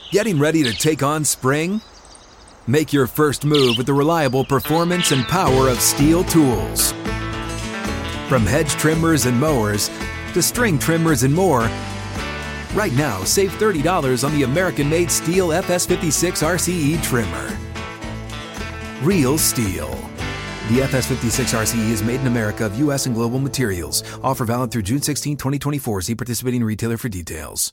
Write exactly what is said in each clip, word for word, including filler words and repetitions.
Getting ready to take on spring? Make your first move with the reliable performance and power of Steel tools. From hedge trimmers and mowers to string trimmers and more, right now save thirty dollars on the American-made Steel F S fifty-six R C E trimmer. Real Steel. The F S fifty-six R C E is made in America of U S and global materials. Offer valid through June sixteenth, twenty twenty-four. See participating retailer for details.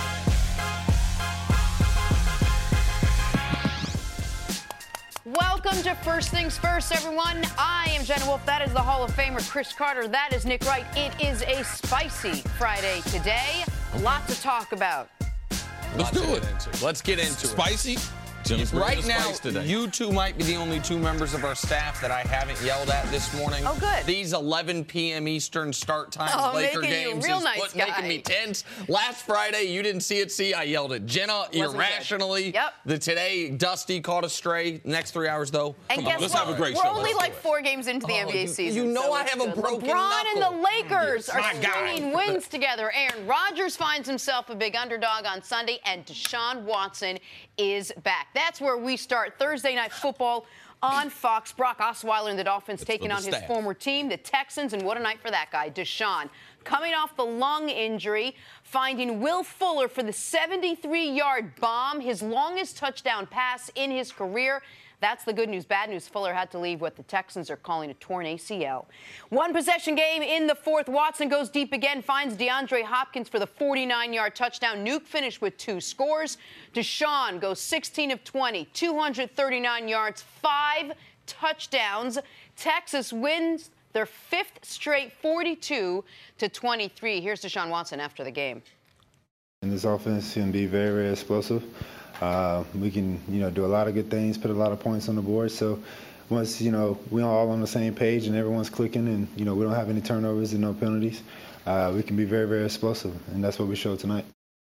Welcome to First Things First, everyone. I am Jenna Wolf. That is the Hall of Famer Chris Carter. That is Nick Wright. It is a spicy Friday today. A lot to talk about. Let's do it. Let's get into it. Spicy? Right now, you two might be the only two members of our staff that I haven't yelled at this morning. Oh, good. These eleven p.m. Eastern start times oh, Laker making games you real is nice what, guy. making me tense. Last Friday, you didn't see it. See, I yelled at Jenna Wasn't irrationally. good. Yep. The today, Dusty caught a stray. Next three hours, though. And Come guess on, let's what? have a great We're show. only Let's like do it. four games into the Oh, N B A you- season. you know so I it's have a good. broken LeBron and knuckle. the Lakers are My God. stringing wins together. Aaron Rodgers finds himself a big underdog on Sunday, and Deshaun Watson is back. That's where we start Thursday Night Football on Fox. Brock Osweiler and the Dolphins taking on his staff. former team, the Texans, and what a night for that guy, Deshaun. Coming off the lung injury, finding Will Fuller for the seventy-three-yard bomb, his longest touchdown pass in his career. That's the good news. Bad news, Fuller had to leave what the Texans are calling a torn A C L. One possession game in the fourth. Watson goes deep again, finds DeAndre Hopkins for the forty-nine-yard touchdown. Nuke finished with two scores. Deshaun goes sixteen of twenty, two hundred thirty-nine yards, five touchdowns. Texas wins their fifth straight, forty-two to twenty-three. Here's Deshaun Watson after the game. And this offense can be very, very explosive. Uh, we can, you know, do a lot of good things, put a lot of points on the board. So once, you know, we're all on the same page and everyone's clicking and, you know, we don't have any turnovers and no penalties, uh, we can be very, very explosive. And that's what we showed tonight.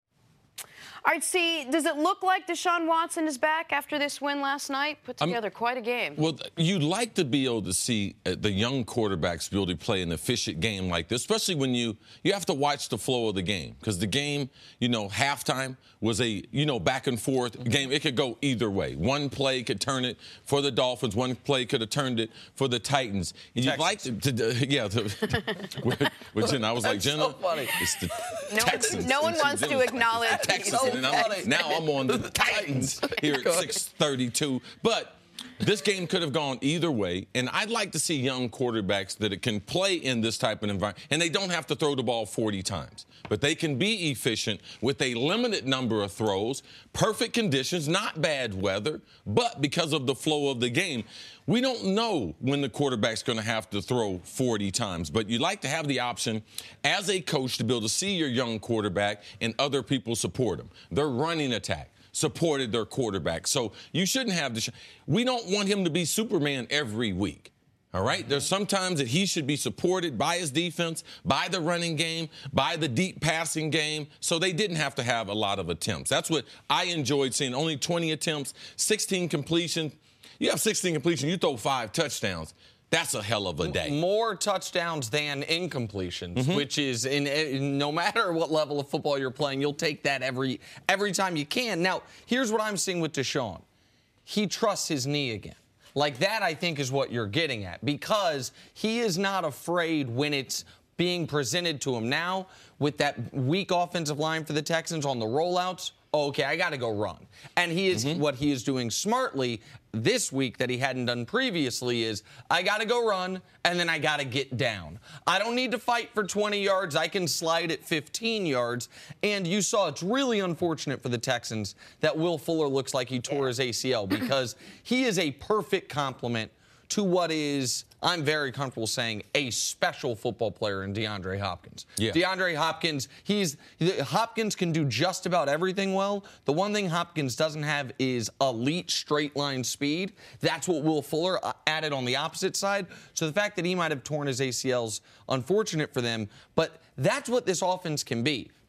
All right, see, does it look like Deshaun Watson is back after this win last night? Put together I'm, quite a game. Well, you'd like to be able to see the young quarterbacks be able to play an efficient game like this, especially when you you have to watch the flow of the game. Because the game, you know, halftime was a, you know, back and forth game. It could go either way. One play could turn it for the Dolphins. One play could have turned it for the Titans. And you'd like to, to yeah, to, with, with Jenna. I was like, Jenna, so funny. It's the no, Texans. No one wants to acknowledge Texans. so And I'm, now I'm on the Titans here at six thirty-two. But this game could have gone either way, and I'd like to see young quarterbacks that can play in this type of environment, and they don't have to throw the ball forty times. But they can be efficient with a limited number of throws, perfect conditions, not bad weather, but because of the flow of the game, we don't know when the quarterback's going to have to throw forty times. But you like to have the option as a coach to be able to see your young quarterback and other people support him. Their running attack supported their quarterback. So you shouldn't have the – we don't want him to be Superman every week. All right? There's sometimes that he should be supported by his defense, by the running game, by the deep passing game. So they didn't have to have a lot of attempts. That's what I enjoyed seeing. Only twenty attempts, sixteen completions. You have sixteen completions, you throw five touchdowns. That's a hell of a day. More touchdowns than incompletions, mm-hmm. which is, in, in no matter what level of football you're playing, you'll take that every every time you can. Now, here's what I'm seeing with Deshaun. He trusts his knee again. Like that, I think, is what you're getting at, because he is not afraid when it's being presented to him. Now, with that weak offensive line for the Texans on the rollouts, okay, I got to go run. And he is mm-hmm. what he is doing smartly this week that he hadn't done previously is I got to go run, and then I got to get down. I don't need to fight for twenty yards. I can slide at fifteen yards. And you saw it's really unfortunate for the Texans that Will Fuller looks like he tore his A C L, because he is a perfect complement to what is, I'm very comfortable saying, a special football player in DeAndre Hopkins. Yeah. DeAndre Hopkins, he's Hopkins can do just about everything well. The one thing Hopkins doesn't have is elite straight line speed. That's what Will Fuller added on the opposite side. So the fact that he might have torn his A C Ls, unfortunate for them, but that's what this offense can be.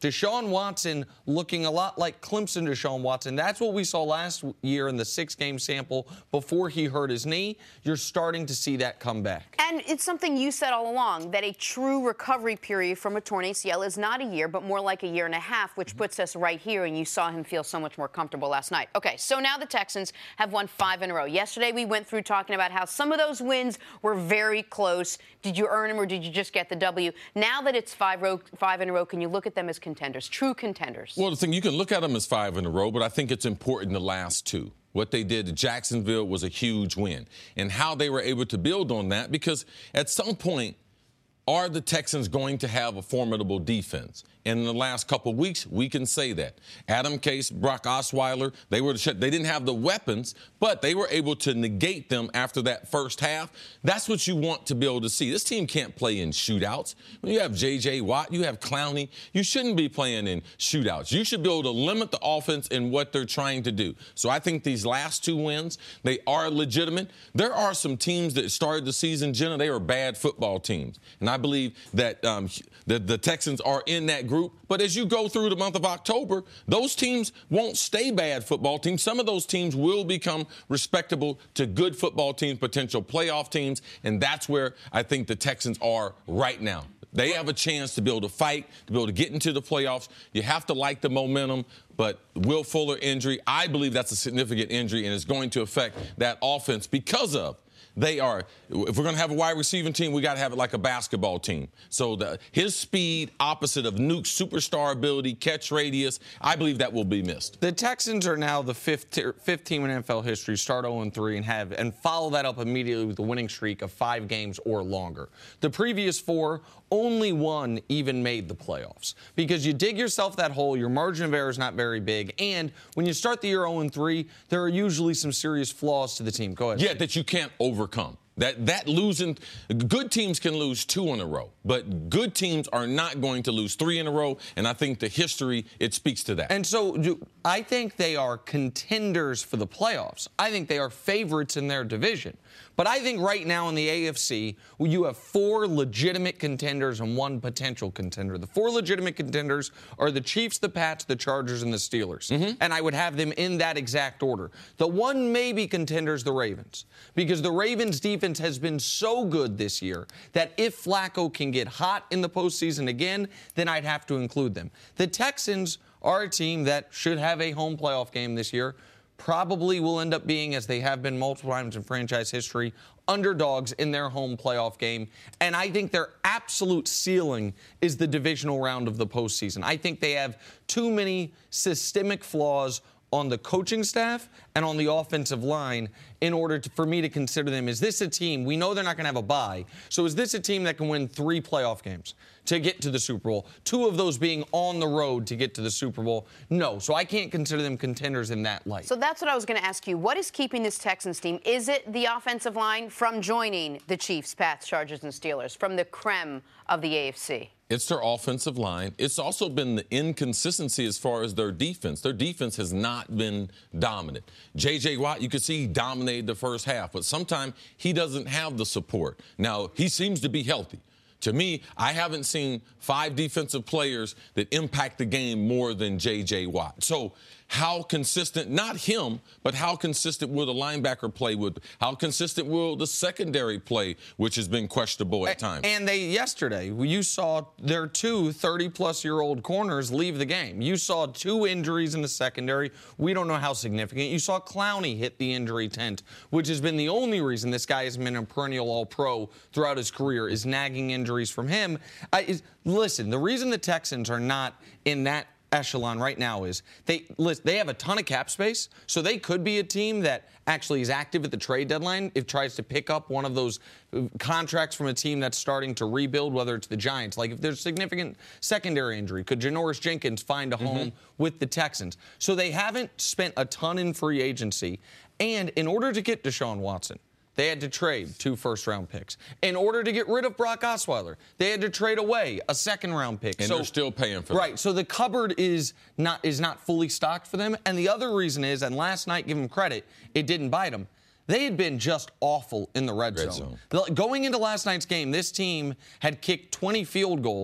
Deshaun Watson looking a lot like Clemson Deshaun Watson. That's what we saw last year in the six-game sample before he hurt his knee. You're starting to see that come back. And it's something you said all along, that a true recovery period from a torn A C L is not a year, but more like a year and a half, which puts us right here, and you saw him feel so much more comfortable last night. Okay, so now the Texans have won five in a row. Yesterday we went through talking about how some of those wins were very close. Did you earn them or did you just get the W? Now that it's five, row, five in a row, can you look at them as contenders, true contenders? Well, the thing, you can look at them as five in a row, but I think it's important the last two. What they did to Jacksonville was a huge win. And how they were able to build on that, because at some point, are the Texans going to have a formidable defense? And in the last couple of weeks, we can say that. Adam Case, Brock Osweiler, they were they didn't have the weapons, but they were able to negate them after that first half. That's what you want to be able to see. This team can't play in shootouts. When you have J J. Watt, you have Clowney, you shouldn't be playing in shootouts. You should be able to limit the offense in what they're trying to do. So I think these last two wins, they are legitimate. There are some teams that started the season, Jenna, they were bad football teams. And I believe that um, the, the Texans are in that group. But as you go through the month of October, those teams won't stay bad football teams. Some of those teams will become respectable to good football teams, potential playoff teams, and that's where I think the Texans are right now. They have a chance to be able to fight, to be able to get into the playoffs. You have to like the momentum, but Will Fuller injury, I believe that's a significant injury, and it's going to affect that offense because of They are, if we're going to have a wide receiving team, we got to have it like a basketball team. So the, his speed, opposite of Nuke's superstar ability, catch radius, I believe that will be missed. The Texans are now the fifth, fifth team in N F L history, start oh and three, and have and follow that up immediately with a winning streak of five games or longer. The previous four, only one even made the playoffs. Because you dig yourself that hole, your margin of error is not very big, and when you start the year oh and three, there are usually some serious flaws to the team. Go ahead. Yeah, that you can't overcome. That that losing, good teams can lose two in a row, but good teams are not going to lose three in a row, and I think the history, it speaks to that. And so do, I think they are contenders for the playoffs. I think they are favorites in their division. But I think right now in the A F C, you have four legitimate contenders and one potential contender. The four legitimate contenders are the Chiefs, the Pats, the Chargers, and the Steelers. Mm-hmm. And I would have them in that exact order. The one maybe contender is the Ravens, because the Ravens' defense has been so good this year that if Flacco can get hot in the postseason again, then I'd have to include them. The Texans are a team that should have a home playoff game this year. Probably will end up being, as they have been multiple times in franchise history, underdogs in their home playoff game. And I think their absolute ceiling is the divisional round of the postseason. I think they have too many systemic flaws on the coaching staff and on the offensive line in order to, for me to consider them. Is this a team? We know they're not going to have a bye. So is this a team that can win three playoff games to get to the Super Bowl? Two of those being on the road to get to the Super Bowl? No. So I can't consider them contenders in that light. So that's what I was going to ask you. What is keeping this Texans team? Is it the offensive line from joining the Chiefs, Pats, Chargers, and Steelers, from the creme of the A F C? It's their offensive line. It's also been the inconsistency as far as their defense. Their defense has not been dominant. J J. Watt, you could see he dominated the first half, but sometimes he doesn't have the support. Now, he seems to be healthy. To me, I haven't seen five defensive players that impact the game more than J J. Watt. So how consistent, not him, but how consistent will the linebacker play with, how consistent will the secondary play, which has been questionable at times. And they, yesterday, you saw their two thirty-plus-year-old corners leave the game. You saw two injuries in the secondary. We don't know how significant. You saw Clowney hit the injury tent, which has been the only reason this guy has been a perennial all-pro throughout his career, is nagging injuries from him. I, is, listen, the reason the Texans are not in that echelon right now is they they have a ton of cap space, so they could be a team that actually is active at the trade deadline if it tries to pick up one of those contracts from a team that's starting to rebuild, whether it's the Giants. Like if there's significant secondary injury, could Janoris Jenkins find a home mm-hmm. with the Texans? So they haven't spent a ton in free agency, and in order to get Deshaun Watson, they had to trade two first-round picks. In order to get rid of Brock Osweiler, they had to trade away a second-round pick. And so, they're still paying for right, that. So the cupboard is not is not fully stocked for them. And the other reason is, and last night, give them credit, it didn't bite them. They had been just awful in the red, red zone. zone. Going into last night's game, this team had kicked twenty field goals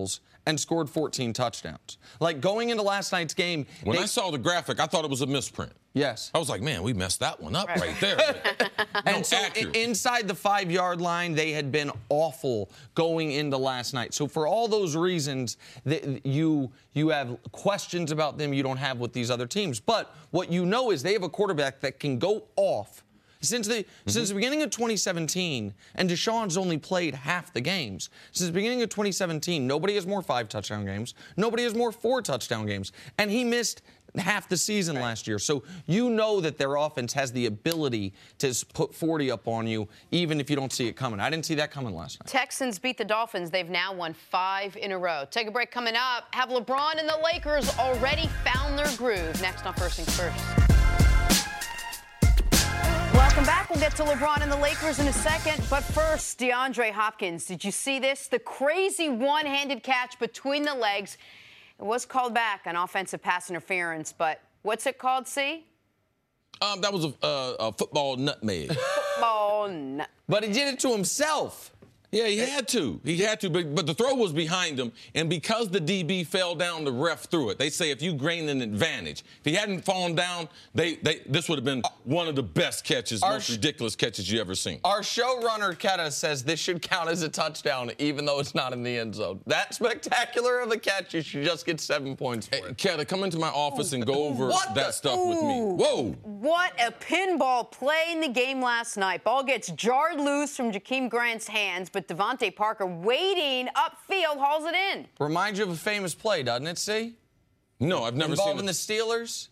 and scored fourteen touchdowns. Like, going into last night's game. When they, I saw the graphic, I thought it was a misprint. Yes. I was like, man, we messed that one up right, right there. And no, so accurate. inside the five-yard line, they had been awful going into last night. So for all those reasons, that you you have questions about them you don't have with these other teams. But what you know is they have a quarterback that can go off. Since the mm-hmm. since the beginning of twenty seventeen, and Deshaun's only played half the games. Since the beginning of twenty seventeen, nobody has more five-touchdown games. Nobody has more four-touchdown games. And he missed half the season right. last year. So you know that their offense has the ability to put forty up on you, even if you don't see it coming. I didn't see that coming last night. Texans beat the Dolphins. They've now won five in a row. Take a break. Coming up, have LeBron and the Lakers already found their groove? Next on First Things First. Welcome back. We'll get to LeBron and the Lakers in a second. But first, DeAndre Hopkins. Did you see this? The crazy one-handed catch between the legs. It was called back on offensive pass interference, but what's it called, C? Um, that was a, uh, a football nutmeg. Football nut. But he did it to himself. Yeah, he had to. He had to, but, but the throw was behind him, and because the D B fell down, the ref threw it. They say if you gain an advantage. If he hadn't fallen down, they, they this would have been one of the best catches, our most ridiculous catches you ever seen. Our showrunner, Keta, says this should count as a touchdown, even though it's not in the end zone. That spectacular of a catch, you should just get seven points for it. Hey, Keta, come into my office and go over What that the? stuff Ooh. with me. Whoa. What a pinball play in the game last night. Ball gets jarred loose from Jakeem Grant's hands, but Devontae Parker waiting upfield hauls it in. Reminds you of a famous play, doesn't it, see? No, I've never Involving seen the Steelers?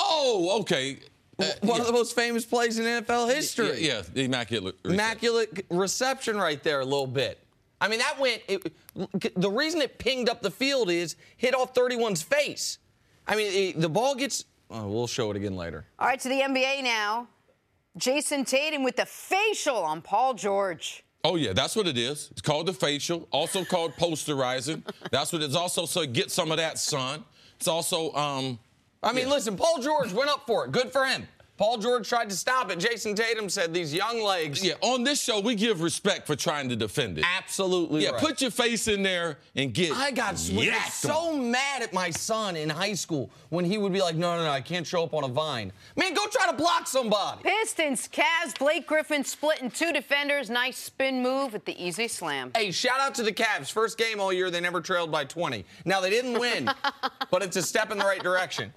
Oh, okay. Uh, One yeah. of the most famous plays in N F L history. Yeah, yeah, the immaculate reception. Immaculate reception right there a little bit. I mean, that went it, – the reason it pinged up the field is hit off thirty-one's face. I mean, it, the ball gets oh, – we'll show it again later. All right, to the N B A now. Jason Tatum with the facial on Paul George. Oh, yeah, that's what it is. It's called the facial, also called posterizing. That's what it's also, so get some of that, son. It's also, um... I mean, yeah. listen, Paul George went up for it. Good for him. Paul George tried to stop it. Jason Tatum said these young legs. Yeah, on this show, we give respect for trying to defend it. Absolutely Yeah, right. put your face in there and get I got so mad at my son in high school when he would be like, no, no, no, I can't show up on a vine. Man, go try to block somebody. Pistons, Cavs, Blake Griffin splitting two defenders. Nice spin move at the easy slam. Hey, shout out to the Cavs. First game all year, they never trailed by twenty. Now, they didn't win, but it's a step in the right direction.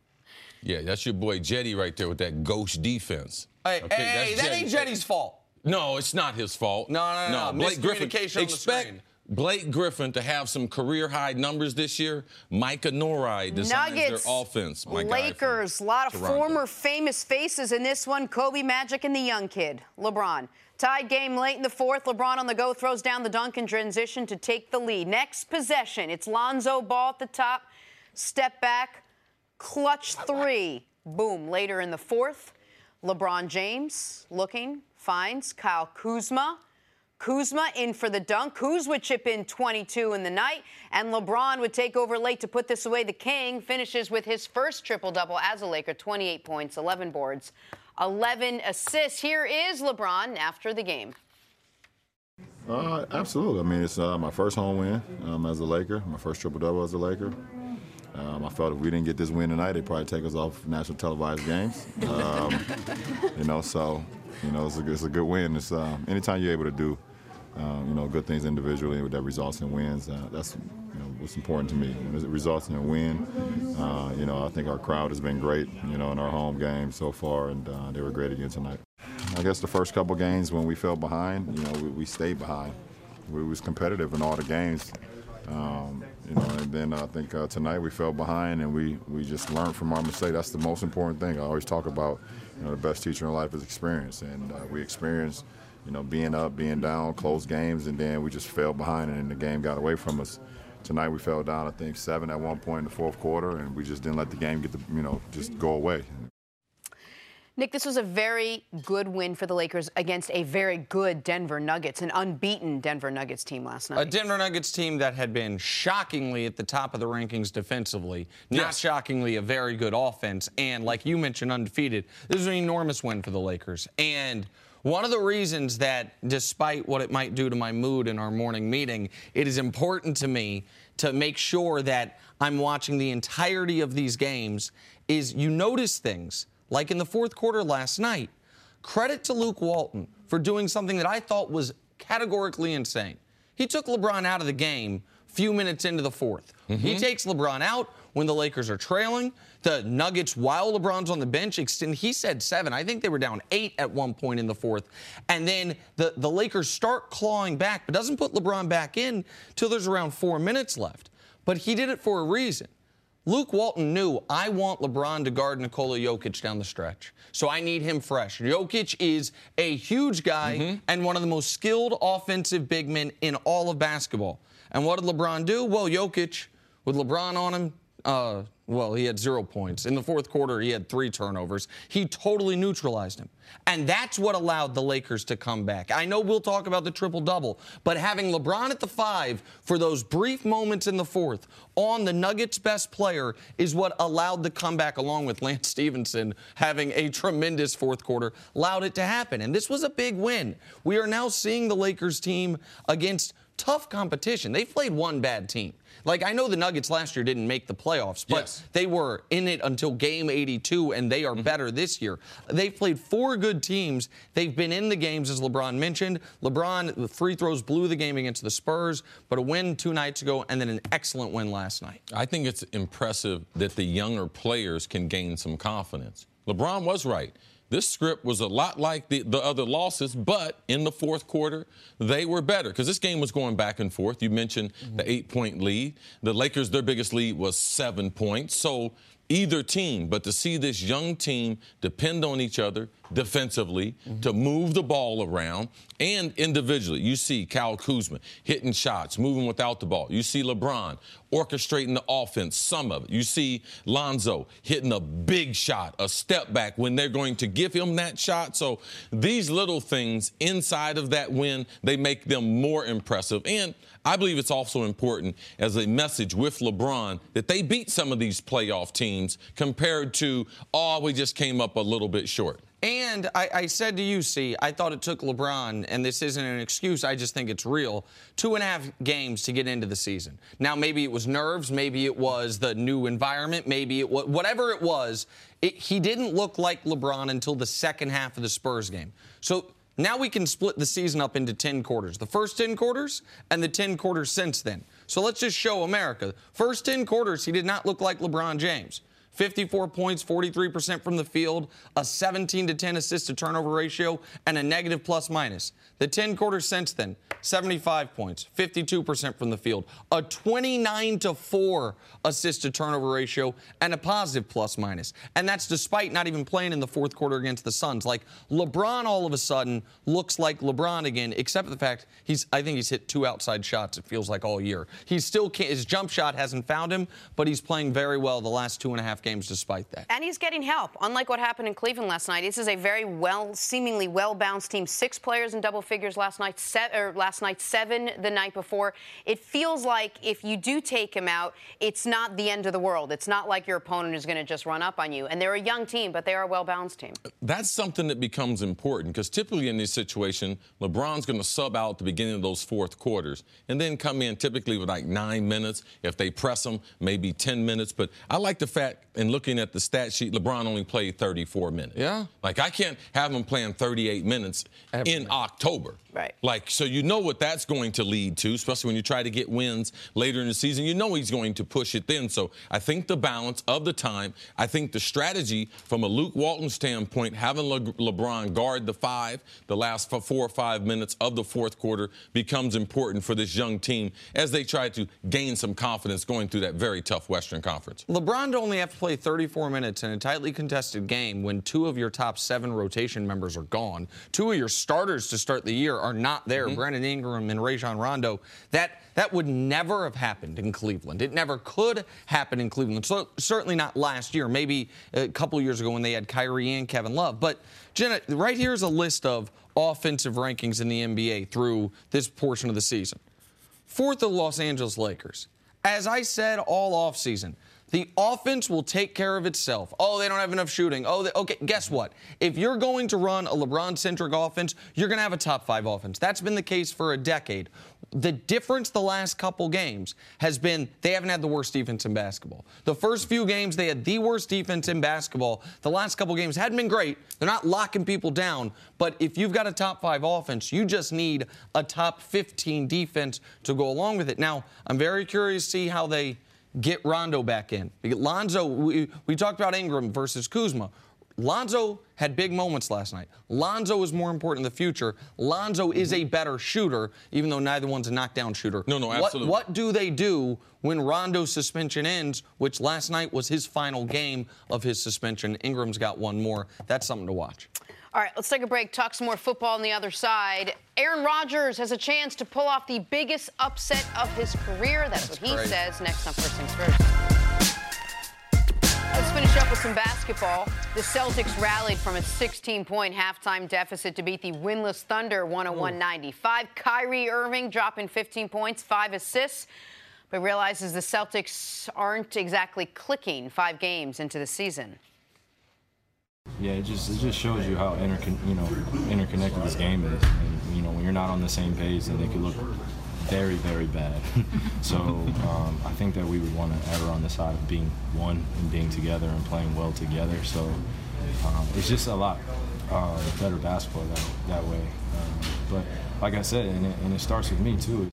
Yeah, that's your boy Jetty right there with that ghost defense. Hey, okay, hey that's that ain't Jetty's fault. No, it's not his fault. No, no, no. no. Blake Griffin. Miscommunication on the Expect screen. Blake Griffin to have some career-high numbers this year. Micah Norai designs Nuggets, their offense. My Lakers, a lot of Toronto. former famous faces in this one. Kobe, Magic, and the young kid, LeBron. Tied game late in the fourth. LeBron on the go throws down the dunk in transition to take the lead. Next possession, it's Lonzo Ball at the top. Step back, clutch three. Boom. Later in the fourth, LeBron James looking, finds Kyle Kuzma. Kuzma in for the dunk. Kuz would chip in twenty-two in the night, and LeBron would take over late to put this away. The King finishes with his first triple-double as a Laker, twenty-eight points, eleven boards, eleven assists. Here is LeBron after the game. Uh, absolutely. I mean, it's uh, my first home win um, as a Laker, my first triple-double as a Laker. Um, I felt if we didn't get this win tonight, they'd probably take us off national televised games. Um, you know, so, you know, it's a, it's a good win. It's uh, anytime you're able to do, um, you know, good things individually that results in wins, uh, that's, you know, what's important to me. When it results in a win, uh, you know, I think our crowd has been great, you know, in our home games so far, and uh, they were great again tonight. I guess the first couple games when we fell behind, you know, we, we stayed behind. We was competitive in all the games. Um, you know, and then I think uh, tonight we fell behind and we, we just learned from our mistake. That's the most important thing. I always talk about, you know, the best teacher in life is experience. And uh, we experienced, you know, being up, being down, close games, and then we just fell behind and the game got away from us. Tonight we fell down, I think, seven at one point in the fourth quarter, and we just didn't let the game get the, you know, just go away. Nick, this was a very good win for the Lakers against a very good Denver Nuggets, an unbeaten Denver Nuggets team last night. A Denver Nuggets team that had been shockingly at the top of the rankings defensively, not Yes. shockingly a very good offense, and like you mentioned, undefeated. This is an enormous win for the Lakers. And one of the reasons that, despite what it might do to my mood in our morning meeting, it is important to me to make sure that I'm watching the entirety of these games is you notice things, like in the fourth quarter last night. Credit to Luke Walton for doing something that I thought was categorically insane. He took LeBron out of the game a few minutes into the fourth. Mm-hmm. He takes LeBron out when the Lakers are trailing. The Nuggets, while LeBron's on the bench, extend, he said seven. I think they were down eight at one point in the fourth. And then the, the Lakers start clawing back, but doesn't put LeBron back in till there's around four minutes left. But he did it for a reason. Luke Walton knew, I want LeBron to guard Nikola Jokic down the stretch. So I need him fresh. Jokic is a huge guy mm-hmm. and one of the most skilled offensive big men in all of basketball. And what did LeBron do? Well, Jokic, with LeBron on him, uh, well, he had zero points. In the fourth quarter, he had three turnovers. He totally neutralized him. And that's what allowed the Lakers to come back. I know we'll talk about the triple-double, but having LeBron at the five for those brief moments in the fourth on the Nuggets' best player is what allowed the comeback, along with Lance Stevenson having a tremendous fourth quarter, allowed it to happen. And this was a big win. We are now seeing the Lakers team against tough competition. They've played one bad team. Like, I know the Nuggets last year didn't make the playoffs, but yes. they were in it until game eighty-two, and they are mm-hmm. better this year. They've played four good teams. They've been in the games, as LeBron mentioned. LeBron, the free throws, blew the game against the Spurs, but a win two nights ago and then an excellent win last night. I think it's impressive that the younger players can gain some confidence. LeBron was right. This script was a lot like the, the other losses, but in the fourth quarter, they were better because this game was going back and forth. You mentioned mm-hmm. the eight-point lead. The Lakers, their biggest lead was seven points. So either team, but to see this young team depend on each other defensively, mm-hmm. to move the ball around, and individually. You see Kyle Kuzma hitting shots, moving without the ball. You see LeBron orchestrating the offense, some of it. You see Lonzo hitting a big shot, a step back when they're going to give him that shot. So these little things inside of that win, they make them more impressive. And I believe it's also important as a message with LeBron that they beat some of these playoff teams compared to, oh, we just came up a little bit short. And I, I said to you, see, I thought it took LeBron, and this isn't an excuse, I just think it's real, two and a half games to get into the season. Now, maybe it was nerves, maybe it was the new environment, maybe it was, whatever it was, it, he didn't look like LeBron until the second half of the Spurs game. So now we can split the season up into ten quarters. The first ten quarters and the ten quarters since then. So let's just show America. First ten quarters, he did not look like LeBron James. fifty-four points, forty-three percent from the field, a seventeen to ten assist to turnover ratio, and a negative plus minus. The ten quarters since then, seventy-five points, fifty-two percent from the field, a twenty-nine to four assist to turnover ratio, and a positive plus minus. And that's despite not even playing in the fourth quarter against the Suns. Like, LeBron all of a sudden looks like LeBron again, except for the fact he's, I think he's hit two outside shots, it feels like, all year. He still can't, his jump shot hasn't found him, but he's playing very well the last two and a half games despite that. And he's getting help. Unlike what happened in Cleveland last night, this is a very well, seemingly well-balanced team. Six players in double figures last night, set, or last night, seven the night before. It feels like if you do take him out, it's not the end of the world. It's not like your opponent is going to just run up on you. And they're a young team, but they are a well-balanced team. That's something that becomes important because typically in this situation, LeBron's going to sub out at the beginning of those fourth quarters and then come in typically with like nine minutes. If they press him, maybe ten minutes. But I like the fact, and looking at the stat sheet, LeBron only played thirty-four minutes. Yeah. Like, I can't have him playing thirty-eight minutes Every in minute. October. Right. Like, so you know what that's going to lead to, especially when you try to get wins later in the season. You know he's going to push it then. So I think the balance of the time, I think the strategy from a Luke Walton standpoint, having Le- LeBron guard the five, the last four or five minutes of the fourth quarter becomes important for this young team as they try to gain some confidence going through that very tough Western Conference. LeBron only have to play thirty-four minutes in a tightly contested game when two of your top seven rotation members are gone. Two of your starters to start the year are not there, mm-hmm. Brandon Ingram and Rajon Rondo. That that would never have happened in Cleveland. It never could happen in Cleveland. So, certainly not last year, maybe a couple years ago when they had Kyrie and Kevin Love. But, Jenna, right here's a list of offensive rankings in the N B A through this portion of the season. Fourth, the Los Angeles Lakers. As I said all offseason, The offense will take care of itself. Oh, they don't have enough shooting. Oh, they, okay, guess what? If you're going to run a LeBron-centric offense, you're going to have a top five offense. That's been the case for a decade. The difference the last couple games has been they haven't had the worst defense in basketball. The first few games, they had the worst defense in basketball. The last couple games hadn't been great. They're not locking people down. But if you've got a top five offense, you just need a top fifteen defense to go along with it. Now, I'm very curious to see how they get Rondo back in. Lonzo, we, we talked about Ingram versus Kuzma. Lonzo had big moments last night. Lonzo is more important in the future. Lonzo mm-hmm. is a better shooter, even though neither one's a knockdown shooter. No, no, absolutely. What, what do they do when Rondo's suspension ends, which last night was his final game of his suspension? Ingram's got one more. That's something to watch. All right, let's take a break, talk some more football on the other side. Aaron Rodgers has a chance to pull off the biggest upset of his career. That's, That's what he great. says. Next on First Things First. Let's finish up with some basketball. The Celtics rallied from a sixteen-point halftime deficit to beat the winless Thunder one oh one ninety-five. Kyrie Irving dropping fifteen points, five assists, but realizes the Celtics aren't exactly clicking five games into the season. Yeah, it just it just shows you how intercon you know interconnected this game is. And, you know, when you're not on the same page, then it could look very, very bad. so um, I think that we would want to err on the side of being one and being together and playing well together. So um, it's just a lot uh, better basketball that that way. Um, but like I said, and it, and it starts with me too.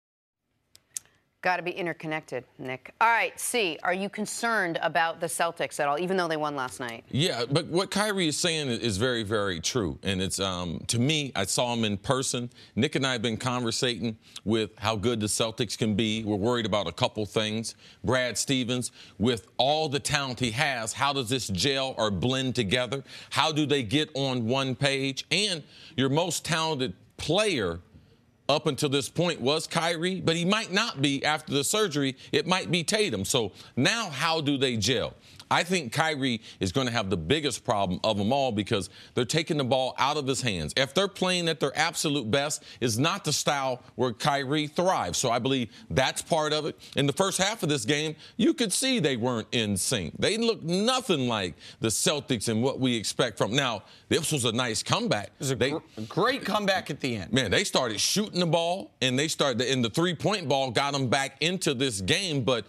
Got to be interconnected, Nick. All right, C, are you concerned about the Celtics at all, even though they won last night? Yeah, but what Kyrie is saying is very, very true. And it's, um, to me, I saw him in person. Nick and I have been conversating with how good the Celtics can be. We're worried about a couple things. Brad Stevens, with all the talent he has, how does this gel or blend together? How do they get on one page? And your most talented player up until this point was Kyrie, but he might not be after the surgery. It might be Tatum. So now how do they gel? I think Kyrie is going to have the biggest problem of them all because they're taking the ball out of his hands. If they're playing at their absolute best, is not the style where Kyrie thrives. So I believe that's part of it. In the first half of this game, you could see they weren't in sync. They looked nothing like the Celtics and what we expect from. Now, this was a nice comeback. It was a they, gr- great comeback at the end. Man, they started shooting the ball, and they started, and the three-point ball got them back into this game, but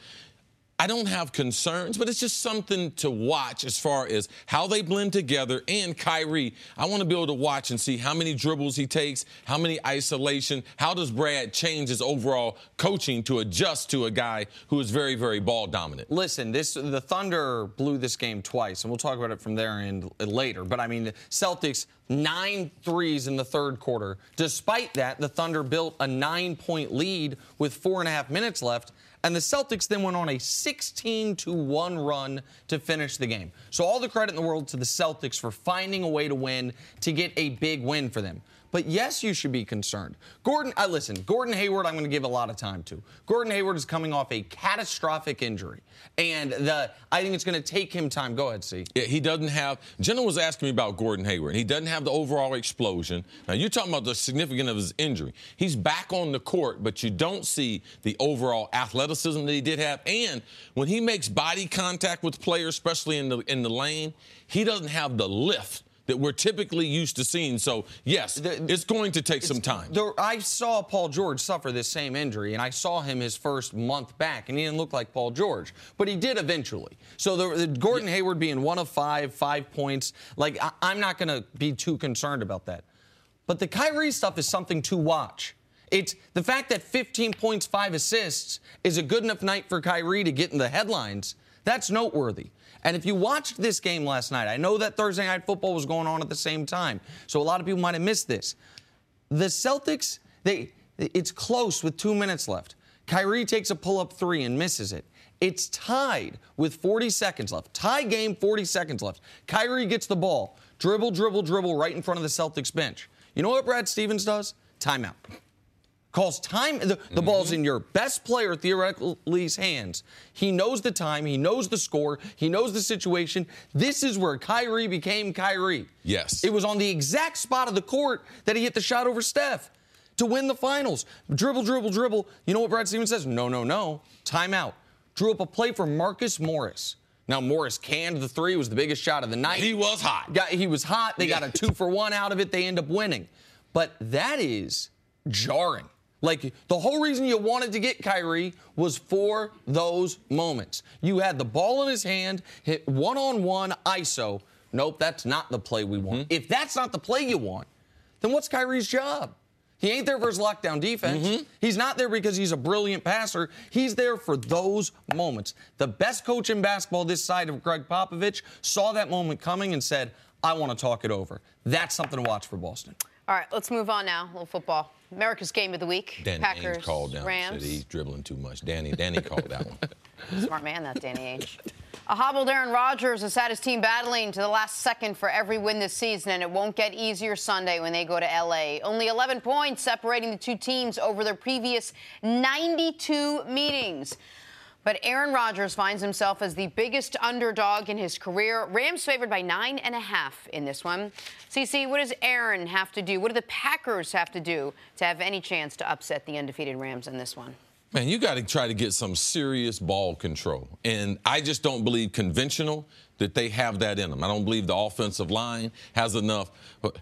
I don't have concerns, but it's just something to watch as far as how they blend together. And Kyrie, I want to be able to watch and see how many dribbles he takes, how many isolation, how does Brad change his overall coaching to adjust to a guy who is very, very ball dominant. Listen, this the Thunder blew this game twice, and we'll talk about it from there and later. But, I mean, the Celtics, nine threes in the third quarter. Despite that, the Thunder built a nine-point lead with four and a half minutes left. And the Celtics then went on a sixteen to one run to finish the game. So all the credit in the world to the Celtics for finding a way to win, to get a big win for them. But yes, you should be concerned. Gordon, I listen, Gordon Hayward, I'm going to give a lot of time to. Gordon Hayward is coming off a catastrophic injury. And the I think it's going to take him time. Go ahead, C. Yeah, he doesn't have, Jenna was asking me about Gordon Hayward. He doesn't have the overall explosion. Now, you're talking about the significance of his injury. He's back on the court, but you don't see the overall athleticism that he did have. And when he makes body contact with players, especially in the in the lane, he doesn't have the lift that we're typically used to seeing. So, yes, the, it's going to take some time. The, I saw Paul George suffer this same injury, and I saw him his first month back, and he didn't look like Paul George. But he did eventually. So the, the Gordon yeah. Hayward being one of five, five points, like, I, I'm not going to be too concerned about that. But the Kyrie stuff is something to watch. It's the fact that fifteen points, five assists is a good enough night for Kyrie to get in the headlines. That's noteworthy. And if you watched this game last night, I know that Thursday Night Football was going on at the same time, so a lot of people might have missed this. The Celtics, they it's close with two minutes left. Kyrie takes a pull-up three and misses it. It's tied with forty seconds left. Tie game, forty seconds left. Kyrie gets the ball. Dribble, dribble, dribble right in front of the Celtics bench. You know what Brad Stevens does? Timeout. Calls time. The, the mm-hmm. ball's in your best player, theoretically's hands. He knows the time. He knows the score. He knows the situation. This is where Kyrie became Kyrie. Yes. It was on the exact spot of the court that he hit the shot over Steph to win the finals. Dribble, dribble, dribble. You know what Brad Stevens says? No, no, no. Timeout. drew up a play for Marcus Morris. Now, Morris canned the three, was the biggest shot of the night. He was hot. Got, he was hot. They yeah. got a two for one out of it. They end up winning. But that is jarring. Like, the whole reason you wanted to get Kyrie was for those moments. You had the ball in his hand, hit one-on-one I S O. Nope, that's not the play we want. Mm-hmm. If that's not the play you want, then what's Kyrie's job? He ain't there for his lockdown defense. Mm-hmm. He's not there because he's a brilliant passer. He's there for those moments. The best coach in basketball this side of Greg Popovich saw that moment coming and said, I want to talk it over. That's something to watch for Boston. All right, let's move on now. A little football. America's game of the week. Danny Packers, Ainge called down. Rams. Said he's dribbling too much. Danny, Danny called that one. Smart man, that Danny Ainge. A hobbled Aaron Rodgers has had his team battling to the last second for every win this season, and it won't get easier Sunday when they go to L A. Only eleven points separating the two teams over their previous ninety-two meetings. But Aaron Rodgers finds himself as the biggest underdog in his career. Rams favored by nine and a half in this one. C C, what does Aaron have to do? What do the Packers have to do to have any chance to upset the undefeated Rams in this one? Man, you got to try to get some serious ball control. And I just don't believe conventional that they have that in them. I don't believe the offensive line has enough.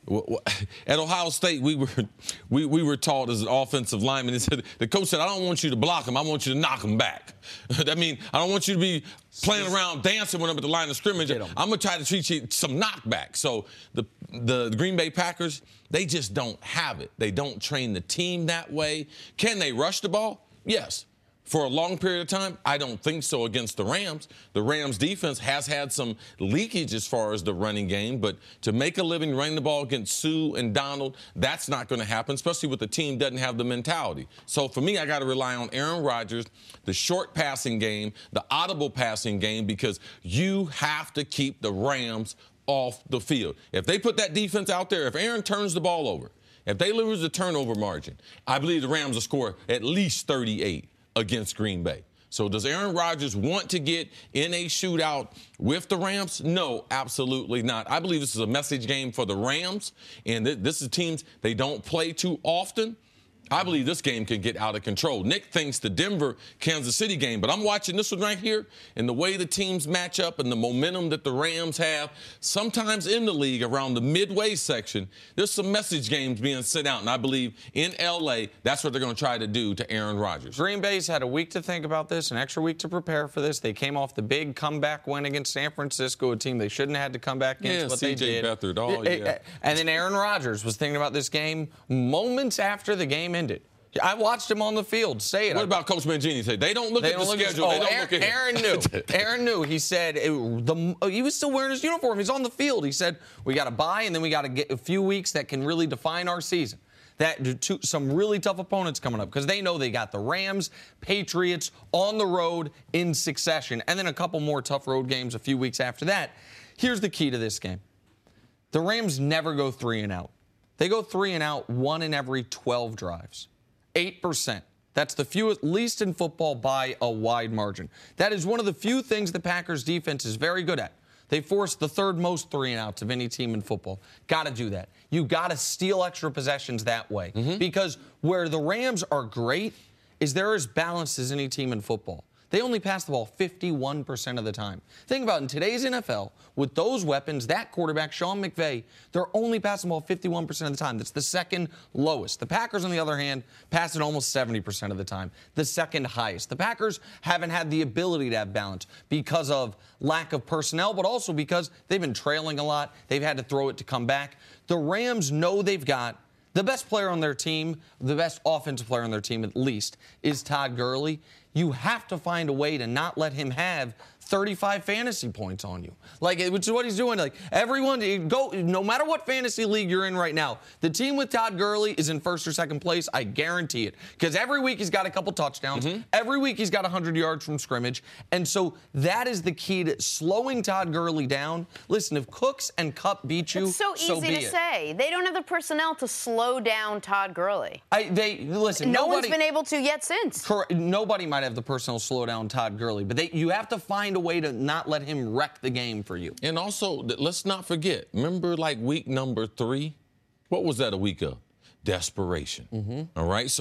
At Ohio State, we were we, we were taught as an offensive lineman, he said, the coach said, I don't want you to block him. I want you to knock him back. That means I don't want you to be playing around dancing when I'm at the line of scrimmage. I'm going to try to treat you some knockback. So the, the Green Bay Packers, they just don't have it. They don't train the team that way. Can they rush the ball? Yes. For a long period of time, I don't think so against the Rams. The Rams defense has had some leakage as far as the running game, but to make a living running the ball against Sue and Donald, that's not going to happen, especially with the team doesn't have the mentality. So for me, I got to rely on Aaron Rodgers, the short passing game, the audible passing game, because you have to keep the Rams off the field. If they put that defense out there, if Aaron turns the ball over, if they lose the turnover margin, I believe the Rams will score at least thirty-eight against Green Bay. So does Aaron Rodgers want to get in a shootout with the Rams? No, absolutely not. I believe this is a message game for the Rams, and th- this is teams they don't play too often. I believe this game can get out of control. Nick thinks the Denver-Kansas City game, but I'm watching this one right here, and the way the teams match up and the momentum that the Rams have, sometimes in the league around the midway section, there's some message games being sent out, and I believe in L A, that's what they're going to try to do to Aaron Rodgers. Green Bay's had a week to think about this, an extra week to prepare for this. They came off the big comeback win against San Francisco, a team they shouldn't have had to come back against, yeah, but C J they did. Beathard, oh, yeah. And then Aaron Rodgers was thinking about this game moments after the game ended. I watched him on the field say it. What about Coach Mangini? Say they don't look they at don't the look schedule. At, oh, they don't Aaron, look at Aaron knew. Aaron knew. He said it, the, he was still wearing his uniform. He's on the field. He said we got to buy, and then we got to get a few weeks that can really define our season. That to, some really tough opponents coming up because they know they got the Rams, Patriots on the road in succession, and then a couple more tough road games a few weeks after that. Here's the key to this game: the Rams never go three and out. They go three and out one in every twelve drives. eight percent. That's the fewest, least in football by a wide margin. That is one of the few things the Packers defense is very good at. They force the third most three and outs of any team in football. Got to do that. You got to steal extra possessions that way. Mm-hmm. Because where the Rams are great is they're as balanced as any team in football. They only pass the ball fifty-one percent of the time. Think about it, in today's N F L, with those weapons, that quarterback, Sean McVay, they're only passing the ball fifty-one percent of the time. That's the second lowest. The Packers, on the other hand, pass it almost seventy percent of the time, the second highest. The Packers haven't had the ability to have balance because of lack of personnel, but also because they've been trailing a lot. They've had to throw it to come back. The Rams know they've got the best player on their team, the best offensive player on their team at least, is Todd Gurley. You have to find a way to not let him have thirty-five fantasy points on you. Like, which is what he's doing. Like, everyone, go, no matter what fantasy league you're in right now, the team with Todd Gurley is in first or second place. I guarantee it. Because every week he's got a couple touchdowns. Mm-hmm. Every week he's got one hundred yards from scrimmage. And so that is the key to slowing Todd Gurley down. Listen, if Cooks and Kupp beat you, it's so easy so to it. say. They don't have the personnel to slow down Todd Gurley. I, they listen. No nobody, one's been able to yet since. Correct. Nobody might have the personnel to slow down Todd Gurley, but they, you have to find a way to not let him wreck the game for you. And also, let's not forget, remember like week number three? What was that a week of? Desperation. Mm-hmm. All right? So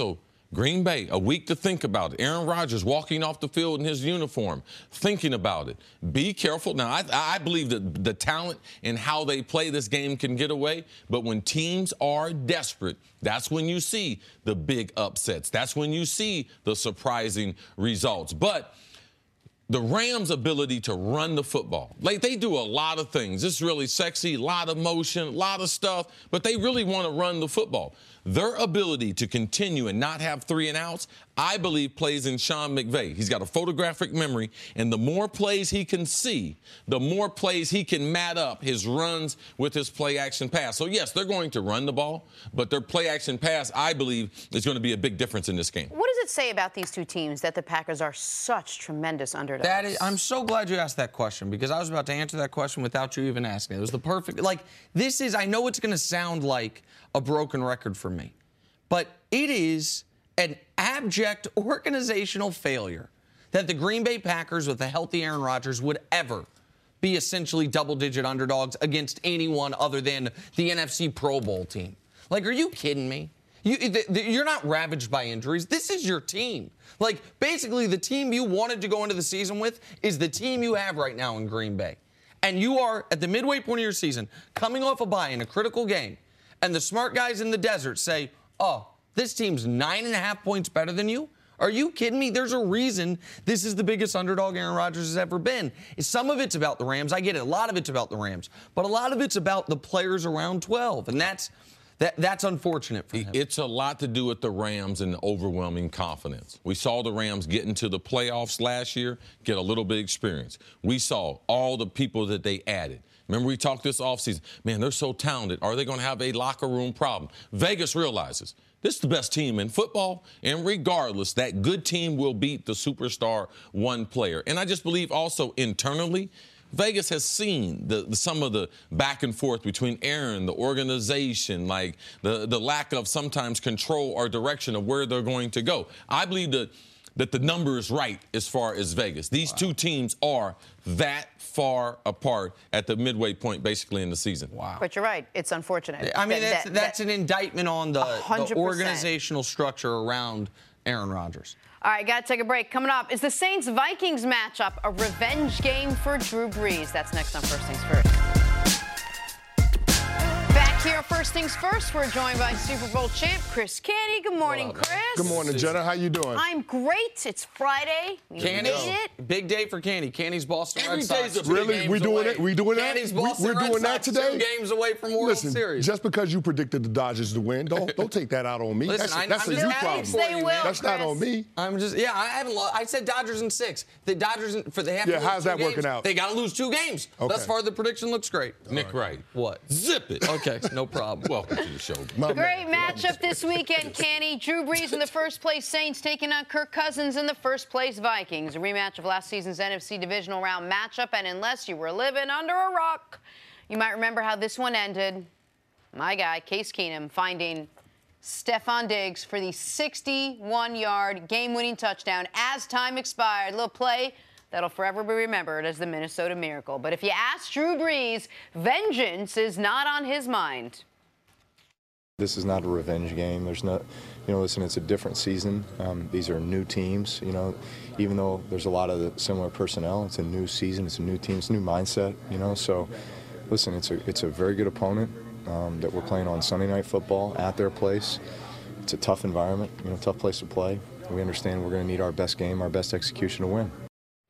Green Bay, a week to think about it. Aaron Rodgers walking off the field in his uniform, thinking about it. Be careful. Now, I, I believe that the talent and how they play this game can get away, but when teams are desperate, that's when you see the big upsets. That's when you see the surprising results. But the Rams' ability to run the football, like they do a lot of things. It's really sexy, a lot of motion, a lot of stuff, but they really want to run the football. Their ability to continue and not have three and outs, I believe, plays in Sean McVay. He's got a photographic memory, and the more plays he can see, the more plays he can mat up his runs with his play-action pass. So, yes, they're going to run the ball, but their play-action pass, I believe, is going to be a big difference in this game. What does it say about these two teams that the Packers are such tremendous underdogs? That is, I'm so glad you asked that question, because I was about to answer that question without you even asking. It was the perfect, like, this is, I know it's going to sound like a broken record for me, but it is an abject organizational failure that the Green Bay Packers with a healthy Aaron Rodgers would ever be essentially double-digit underdogs against anyone other than the N F C Pro Bowl team. Like, are you kidding me? You, th- th- you're not ravaged by injuries. This is your team. Like, basically, the team you wanted to go into the season with is the team you have right now in Green Bay. And you are, at the midway point of your season, coming off a bye in a critical game, and the smart guys in the desert say, oh, this team's nine and a half points better than you? Are you kidding me? There's a reason this is the biggest underdog Aaron Rodgers has ever been. Some of it's about the Rams. I get it. A lot of it's about the Rams. But a lot of it's about the players around twelve. And that's that, that's unfortunate for him. It's a lot to do with the Rams and the overwhelming confidence. We saw the Rams get into the playoffs last year, get a little bit of experience. We saw all the people that they added. Remember, we talked this offseason. Man, they're so talented. Are they going to have a locker room problem? Vegas realizes this is the best team in football, and regardless, that good team will beat the superstar one player. And I just believe also internally, Vegas has seen the, the, some of the back and forth between Aaron, the organization, like the, the lack of sometimes control or direction of where they're going to go. I believe that, that the number is right as far as Vegas. These wow. two teams are that far apart at the midway point, basically, in the season. Wow. But you're right. It's unfortunate. I mean, that, that's, that, that's that, an indictment on the, the organizational structure around Aaron Rodgers. All right, got to take a break. Coming up, is the Saints-Vikings matchup a revenge game for Drew Brees? That's next on First Things First. Back here, First Things First, we're joined by Super Bowl champ Chris Canty. Good morning, Chris. Good morning, Jenna. How you doing? I'm great. It's Friday. We Canty, made it. Big day for Canty. Canty's Boston Every Red Sox. day's a really? We doing away. it? We doing that? Canty's we, Boston we're Red doing Sox that today? Two games away from World Listen, Series. just because you predicted the Dodgers to win, don't don't take that out on me. Listen, that's I, that's I'm a just you advocating problem. for They you, will, man. That's not on me. I'm just, yeah, I haven't. Lo- I said Dodgers in six. The Dodgers in, for they have Yeah, to lose how's two that games. working out? They got to lose two games. Okay. Thus far, the prediction looks great. Nick Wright. What? Zip it. Okay, no problem. Welcome to the show. My Great man. matchup this weekend, Canty. Drew Brees in the first place Saints taking on Kirk Cousins in the first place Vikings. A rematch of last season's N F C divisional round matchup. And unless you were living under a rock, you might remember how this one ended. My guy, Case Keenum, finding Stephon Diggs for the sixty-one-yard game-winning touchdown as time expired. A little play that'll forever be remembered as the Minnesota Miracle. But if you ask Drew Brees, vengeance is not on his mind. This is not a revenge game. There's not, you know, listen, it's a different season. Um, these are new teams, you know, even though there's a lot of the similar personnel, it's a new season, it's a new team, it's a new mindset, you know. So, listen, it's a, it's a very good opponent um, that we're playing on Sunday Night Football at their place. It's a tough environment, you know, tough place to play. We understand we're going to need our best game, our best execution to win.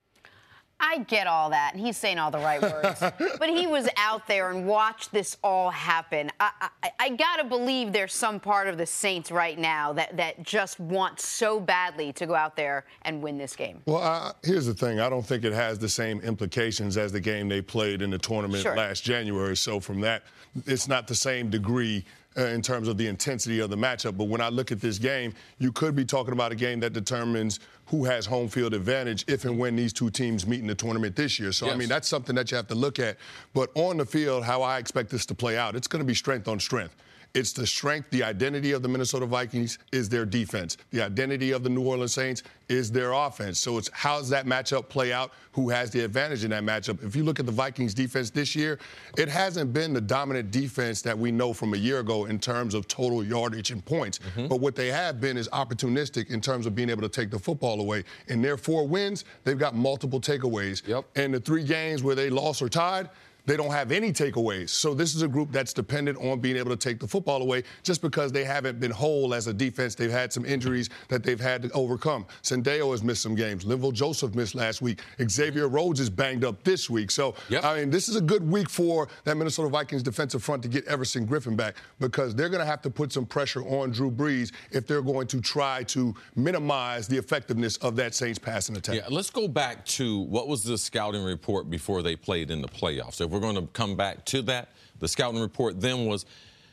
I get all that, and he's saying all the right words. But he was out there and watched this all happen. I, I, I got to believe there's some part of the Saints right now that, that just wants so badly to go out there and win this game. Well, uh, here's the thing. I don't think it has the same implications as the game they played in the tournament Sure. last January. So from that, it's not the same degree uh, in terms of the intensity of the matchup. But when I look at this game, you could be talking about a game that determines who has home field advantage if and when these two teams meet in the tournament this year. So, yes. I mean, that's something that you have to look at. But on the field, how I expect this to play out, it's going to be strength on strength. It's the strength, the identity of the Minnesota Vikings is their defense. The identity of the New Orleans Saints is their offense. So it's how does that matchup play out? Who has the advantage in that matchup? If you look at the Vikings defense this year, it hasn't been the dominant defense that we know from a year ago in terms of total yardage and points. Mm-hmm. But what they have been is opportunistic in terms of being able to take the football away. In their four wins, they've got multiple takeaways. Yep. And the three games where they lost or tied, they don't have any takeaways. So this is a group that's dependent on being able to take the football away just because they haven't been whole as a defense. They've had some injuries that they've had to overcome. Sendeo has missed some games. Linval Joseph missed last week. Xavier Rhodes is banged up this week. So, yep. I mean, this is a good week for that Minnesota Vikings defensive front to get Everson Griffin back because they're going to have to put some pressure on Drew Brees if they're going to try to minimize the effectiveness of that Saints passing attack. Yeah, let's go back to what was the scouting report before they played in the playoffs. So if we're going to come back to that, the scouting report then was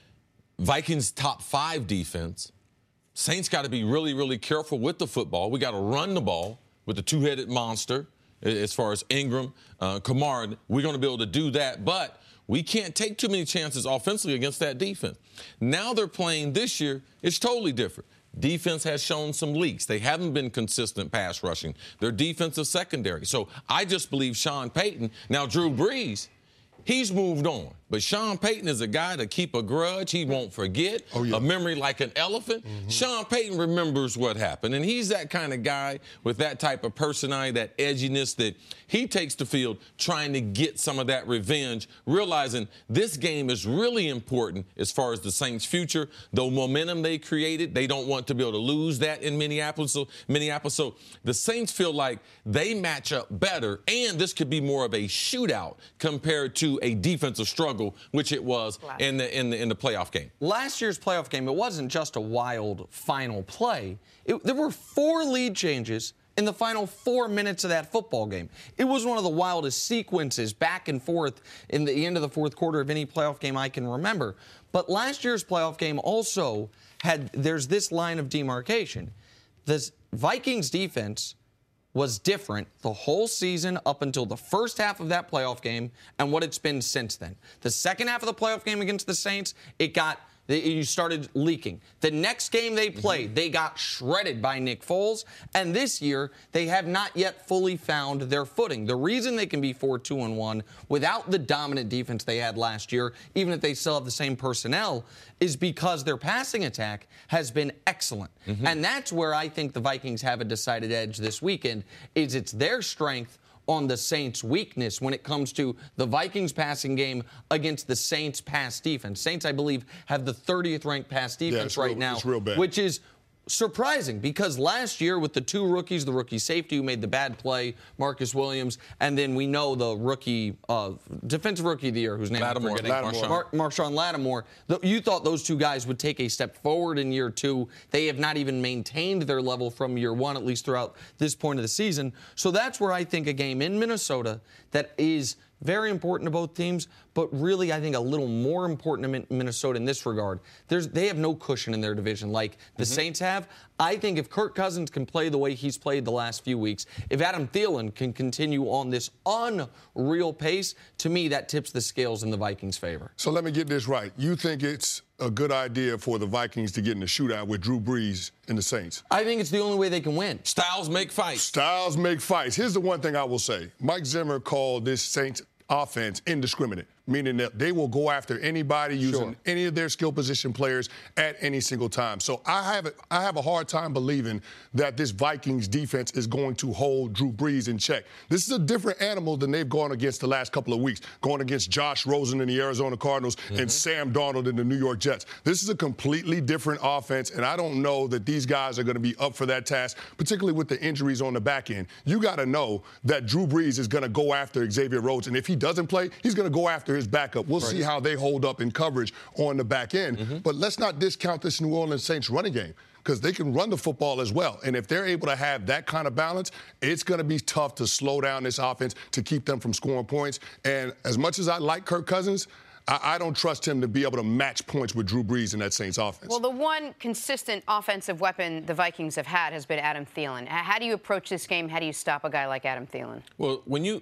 Vikings top five defense. Saints got to be really, really careful with the football. We got to run the ball with the two-headed monster as far as Ingram, uh, Kamara. We're going to be able to do that, but we can't take too many chances offensively against that defense. Now they're playing this year. It's totally different. Defense has shown some leaks. They haven't been consistent pass rushing. Their defensive secondary. So I just believe Sean Payton. Now, Drew Brees, he's moved on. But Sean Payton is a guy to keep a grudge. He won't forget. Oh, yeah. A memory like an elephant. Mm-hmm. Sean Payton remembers what happened. And he's that kind of guy with that type of personality, that edginess that he takes the field trying to get some of that revenge, realizing this game is really important as far as the Saints' future. The momentum they created, they don't want to be able to lose that in Minneapolis. So, Minneapolis. So the Saints feel like they match up better, and this could be more of a shootout compared to a defensive struggle, which it was in the in the in the playoff game. Last year's playoff game, it wasn't just a wild final play. It, there were four lead changes in the final four minutes of that football game. It was one of the wildest sequences back and forth in the end of the fourth quarter of any playoff game I can remember. But last year's playoff game also had, there's this line of demarcation. The Vikings defense was different the whole season up until the first half of that playoff game and what it's been since then. The second half of the playoff game against the Saints, it got, you started leaking. The next game they played, mm-hmm. they got shredded by Nick Foles. And this year, they have not yet fully found their footing. The reason they can be four two and one without the dominant defense they had last year, even if they still have the same personnel, is because their passing attack has been excellent. Mm-hmm. And that's where I think the Vikings have a decided edge this weekend, is it's their strength on the Saints' weakness when it comes to the Vikings passing game against the Saints' pass defense. Saints, I believe, have the thirtieth ranked pass defense yeah, right real, now, it's real bad. Which is surprising because last year with the two rookies, the rookie safety who made the bad play, Marcus Williams, and then we know the rookie, uh, defensive rookie of the year, whose name Lattimore, I'm forgetting, Lattimore. Mar- Marshawn Lattimore. The, you thought those two guys would take a step forward in year two. They have not even maintained their level from year one, at least throughout this point of the season. So that's where I think a game in Minnesota that is very important to both teams, but really I think a little more important to Minnesota in this regard. There's, they have no cushion in their division like the mm-hmm. Saints have. I think if Kirk Cousins can play the way he's played the last few weeks, if Adam Thielen can continue on this unreal pace, to me that tips the scales in the Vikings' favor. So let me get this right. You think it's a good idea for the Vikings to get in a shootout with Drew Brees and the Saints? I think it's the only way they can win. Styles make fights. Styles make fights. Here's the one thing I will say. Mike Zimmer called this Saints offense indiscriminate, meaning that they will go after anybody using sure. any of their skill position players at any single time. So I have a, I have a hard time believing that this Vikings defense is going to hold Drew Brees in check. This is a different animal than they've gone against the last couple of weeks, going against Josh Rosen in the Arizona Cardinals mm-hmm. and Sam Darnold in the New York Jets. This is a completely different offense, and I don't know that these guys are going to be up for that task, particularly with the injuries on the back end. You got to know that Drew Brees is going to go after Xavier Rhodes, and if he doesn't play, he's going to go after his backup. We'll right. see how they hold up in coverage on the back end. Mm-hmm. But let's not discount this New Orleans Saints running game because they can run the football as well. And if they're able to have that kind of balance, it's going to be tough to slow down this offense to keep them from scoring points. And as much as I like Kirk Cousins, I, I don't trust him to be able to match points with Drew Brees in that Saints offense. Well, the one consistent offensive weapon the Vikings have had has been Adam Thielen. How do you approach this game? How do you stop a guy like Adam Thielen? Well, when you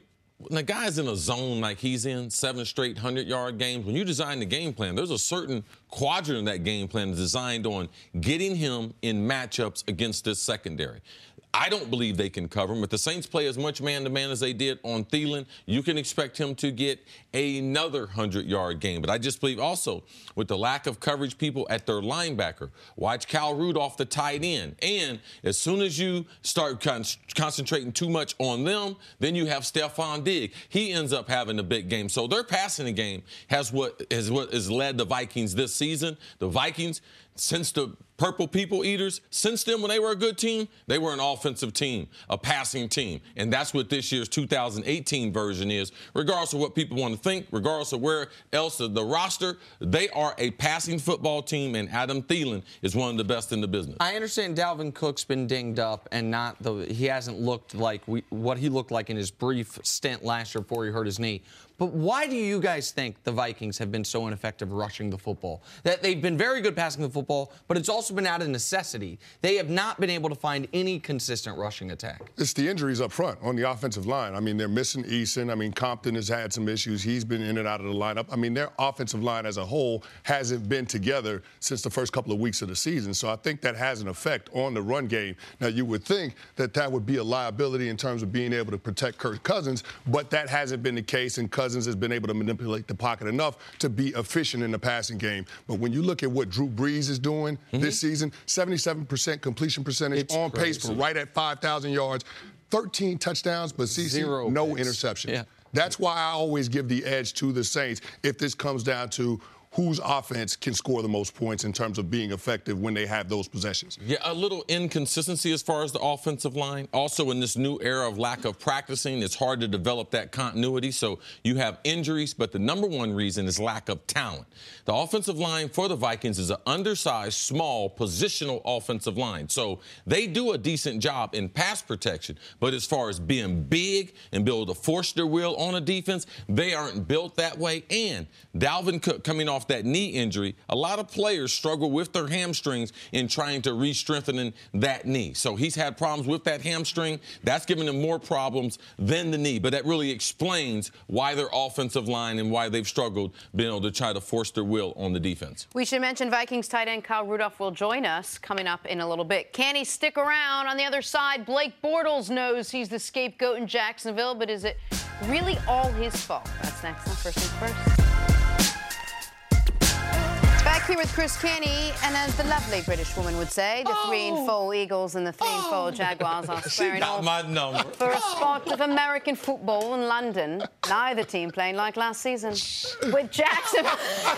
when the guy's in a zone like he's in, seven straight hundred-yard games, when you design the game plan, there's a certain quadrant of that game plan designed on getting him in matchups against this secondary. I don't believe they can cover him. If the Saints play as much man-to-man as they did on Thielen, you can expect him to get another hundred-yard game. But I just believe also with the lack of coverage people at their linebacker, watch Cal Rudolph, the tight end. And as soon as you start con- concentrating too much on them, then you have Stephon Diggs. He ends up having a big game. So their passing game has what has what has led the Vikings this season. The Vikings, since the Purple People Eaters, since then when they were a good team, they were an offensive team, a passing team. And that's what this year's two thousand eighteen version is. Regardless of what people want to think, regardless of where else the roster, they are a passing football team, and Adam Thielen is one of the best in the business. I understand Dalvin Cook's been dinged up and not the he hasn't looked like we, what he looked like in his brief stint last year before he hurt his knee. But why do you guys think the Vikings have been so ineffective rushing the football? That they've been very good passing the football, but it's also been out of necessity. They have not been able to find any consistent rushing attack. It's the injuries up front on the offensive line. I mean, they're missing Eason. I mean, Compton has had some issues. He's been in and out of the lineup. I mean, their offensive line as a whole hasn't been together since the first couple of weeks of the season. So I think that has an effect on the run game. Now, you would think that that would be a liability in terms of being able to protect Kirk Cousins, but that hasn't been the case, and Cousins has been able to manipulate the pocket enough to be efficient in the passing game. But when you look at what Drew Brees is doing mm-hmm. this season, seventy-seven percent completion percentage, it's on crazy. Pace for right at five thousand yards, thirteen touchdowns, but C C, Zero no picks. Interceptions. Yeah. That's why I always give the edge to the Saints if this comes down to whose offense can score the most points in terms of being effective when they have those possessions. Yeah, a little inconsistency as far as the offensive line. Also, in this new era of lack of practicing, it's hard to develop that continuity. So you have injuries, but the number one reason is lack of talent. The offensive line for the Vikings is an undersized, small, positional offensive line. So they do a decent job in pass protection. But as far as being big and be able to force their will on a defense, they aren't built that way. And Dalvin Cook coming off that knee injury, a lot of players struggle with their hamstrings in trying to re-strengthen that knee. So he's had problems with that hamstring. That's given him more problems than the knee. But that really explains why their offensive line and why they've struggled being able to try to force their will on the defense. We should mention Vikings tight end Kyle Rudolph will join us coming up in a little bit. Can he stick around? On the other side, Blake Bortles knows he's the scapegoat in Jacksonville, but is it really all his fault? That's next on First Things First. Back here with Chris Canty, and as the lovely British woman would say, the oh. three and four Eagles and the three and four Jaguars are squaring off my number. for a spot of American football in London. Neither team playing like last season. With Jacksonville.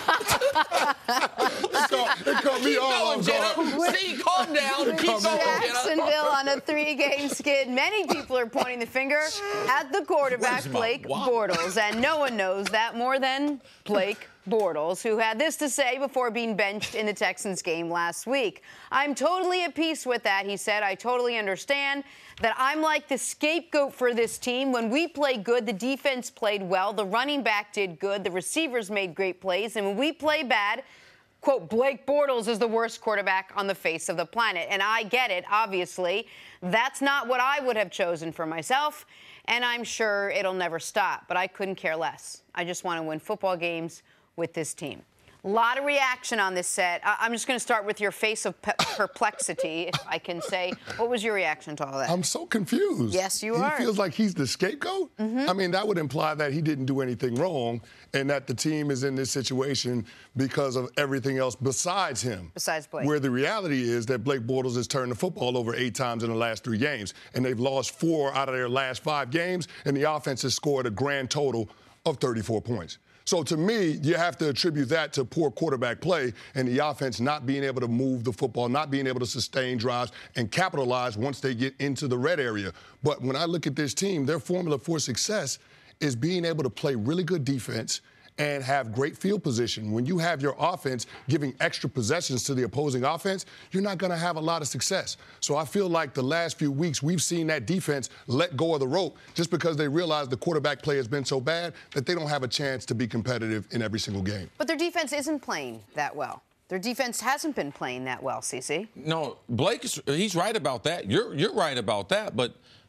it caught, it caught me all off guard. See, calm down. With Keep going, Jacksonville on a three-game skid. Many people are pointing the finger at the quarterback, Blake Bortles, and no one knows that more than Blake Bortles, who had this to say before being benched in the Texans game last week. I'm totally at peace with that, he said. I totally understand that I'm like the scapegoat for this team. When we played good, the defense played well, the running back did good, the receivers made great plays, and when we play bad, quote, Blake Bortles is the worst quarterback on the face of the planet. And I get it, obviously. That's not what I would have chosen for myself, and I'm sure it'll never stop. But I couldn't care less. I just want to win football games with this team. A lot of reaction on this set. I- I'm just going to start with your face of pe- perplexity, if I can say. What was your reaction to all that? I'm so confused. Yes, you he are. He feels like he's the scapegoat? Mm-hmm. I mean, that would imply that he didn't do anything wrong and that the team is in this situation because of everything else besides him. Besides Blake. Where the reality is that Blake Bortles has turned the football over eight times in the last three games, and they've lost four out of their last five games, and the offense has scored a grand total of thirty-four points. So to me, you have to attribute that to poor quarterback play and the offense not being able to move the football, not being able to sustain drives and capitalize once they get into the red area. But when I look at this team, their formula for success is being able to play really good defense and have great field position. When you have your offense giving extra possessions to the opposing offense, you're not going to have a lot of success. So I feel like the last few weeks we've seen that defense let go of the rope just because they realize the quarterback play has been so bad that they don't have a chance to be competitive in every single game. But their defense isn't playing that well. Their defense hasn't been playing that well, Cece. No, Blake, is, he's right about that. You're, you're right about that, but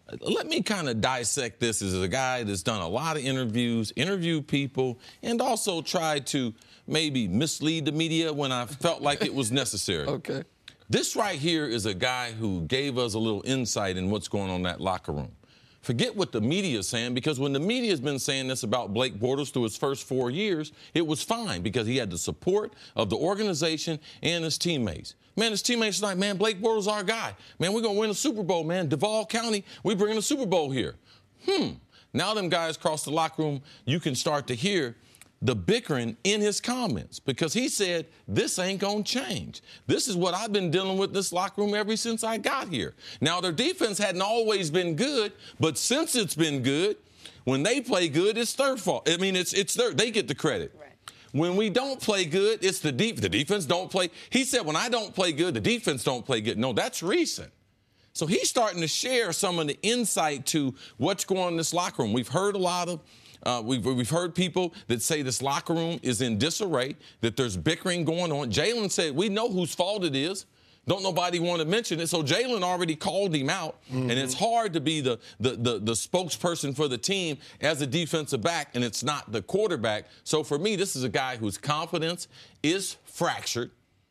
let me kind of dissect this as a guy that's done a lot of interviews, interviewed people, and also tried to maybe mislead the media when I felt like it was necessary. Okay. This right here is a guy who gave us a little insight in what's going on in that locker room. Forget what the media is saying, because when the media has been saying this about Blake Bortles through his first four years, it was fine because he had the support of the organization and his teammates. Man, his teammates are like, man, Blake Bortles our guy. Man, we're going to win a Super Bowl, man. Duval County, we bringing a Super Bowl here. Hmm. Now them guys across the locker room, you can start to hear the bickering in his comments, because he said, this ain't going to change. This is what I've been dealing with this locker room ever since I got here. Now, their defense hadn't always been good, but since it's been good, when they play good, it's their fault. I mean, it's it's their, they get the credit. Right. When we don't play good, it's the deep. The defense don't play. He said, when I don't play good, the defense don't play good. No, that's recent. So he's starting to share some of the insight to what's going on in this locker room. We've heard a lot of Uh, we've, we've heard people that say this locker room is in disarray, that there's bickering going on. Jalen said, we know whose fault it is. Don't nobody want to mention it. So Jalen already called him out, mm-hmm. and it's hard to be the, the, the, the spokesperson for the team as a defensive back, and it's not the quarterback. So for me, this is a guy whose confidence is fractured.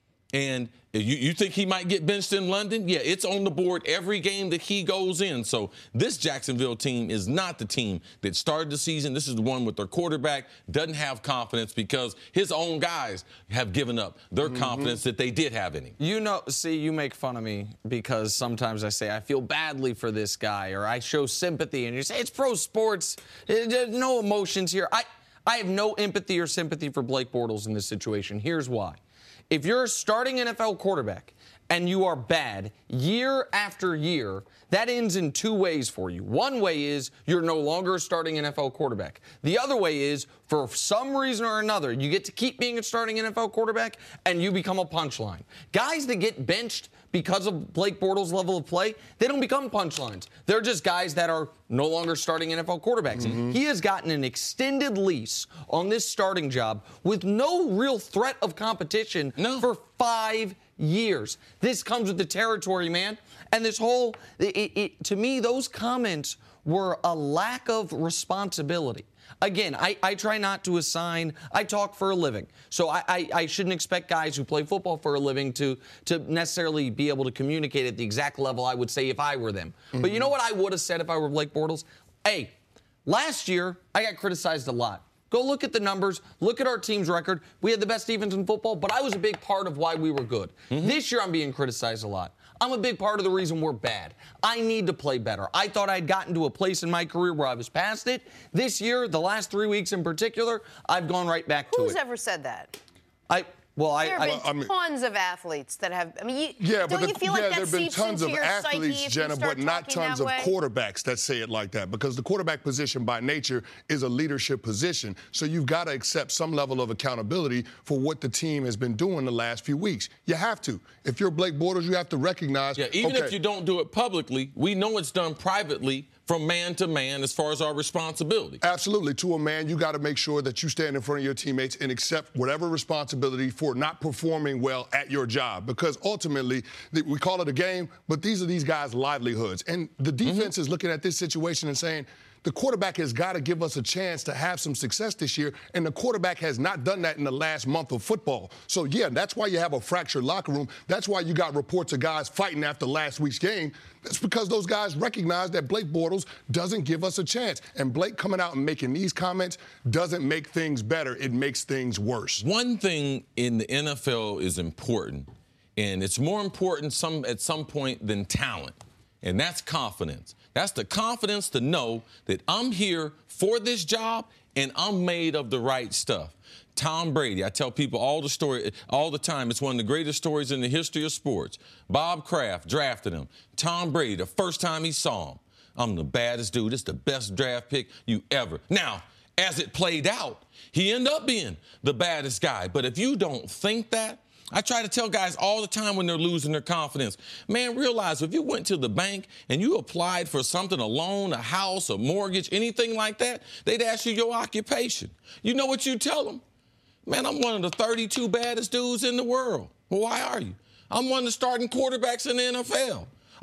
And you, you think he might get benched in London? Yeah, it's on the board every game that he goes in. So this Jacksonville team is not the team that started the season. This is the one with their quarterback doesn't have confidence because his own guys have given up their mm-hmm. confidence that they did have in him. You know, see, you make fun of me because sometimes I say I feel badly for this guy, or I show sympathy, and you say it's pro sports. There's no emotions here. I, I have no empathy or sympathy for Blake Bortles in this situation. Here's why. If you're a starting N F L quarterback and you are bad year after year, that ends in two ways for you. One way is you're no longer a starting N F L quarterback. The other way is, for some reason or another, you get to keep being a starting N F L quarterback and you become a punchline. Guys that get benched because of Blake Bortles' level of play, they don't become punchlines. They're just guys that are no longer starting N F L quarterbacks. Mm-hmm. He has gotten an extended lease on this starting job with no real threat of competition no. for five years. This comes with the territory, man. And this whole, it, it, to me, those comments were a lack of responsibility. Again, I, I try not to assign, I talk for a living. So I, I, I shouldn't expect guys who play football for a living to, to necessarily be able to communicate at the exact level I would say if I were them. Mm-hmm. But you know what I would have said if I were Blake Bortles? Hey, last year, I got criticized a lot. Go look at the numbers. Look at our team's record. We had the best defense in football, but I was a big part of why we were good. Mm-hmm. This year, I'm being criticized a lot. I'm a big part of the reason we're bad. I need to play better. I thought I'd gotten to a place in my career where I was past it. This year, the last three weeks in particular, I've gone right back to it. Who's ever said that? I... Well, I, there have been I, I mean, tons of athletes that have. I mean, you, yeah, don't but the, you feel yeah, like that there have been seeps tons into of your athletes, psyche if Jenna, you start but not tons of way? quarterbacks that say it like that, because the quarterback position by nature is a leadership position. So you've got to accept some level of accountability for what the team has been doing the last few weeks. You have to. If you're Blake Bortles, you have to recognize. Yeah, even okay, if you don't do it publicly, we know it's done privately from man to man as far as our responsibility. Absolutely. To a man, you got to make sure that you stand in front of your teammates and accept whatever responsibility for not performing well at your job. Because ultimately, we call it a game, but these are these guys' livelihoods. And the defense mm-hmm. is looking at this situation and saying, the quarterback has got to give us a chance to have some success this year, and the quarterback has not done that in the last month of football. So, yeah, that's why you have a fractured locker room. That's why you got reports of guys fighting after last week's game. That's because those guys recognize that Blake Bortles doesn't give us a chance. And Blake coming out and making these comments doesn't make things better. It makes things worse. One thing in the N F L is important, and it's more important some at some point than talent, and that's confidence. That's the confidence to know that I'm here for this job and I'm made of the right stuff. Tom Brady, I tell people all the story, all the time, it's one of the greatest stories in the history of sports. Bob Kraft drafted him. Tom Brady, the first time he saw him, I'm the baddest dude. It's the best draft pick you ever. Now, as it played out, he ended up being the baddest guy. But if you don't think that, I try to tell guys all the time when they're losing their confidence, man, realize if you went to the bank and you applied for something, a loan, a house, a mortgage, anything like that, they'd ask you your occupation. You know what you tell them? Man, I'm one of the thirty-two baddest dudes in the world. Well, why are you? I'm one of the starting quarterbacks in the N F L.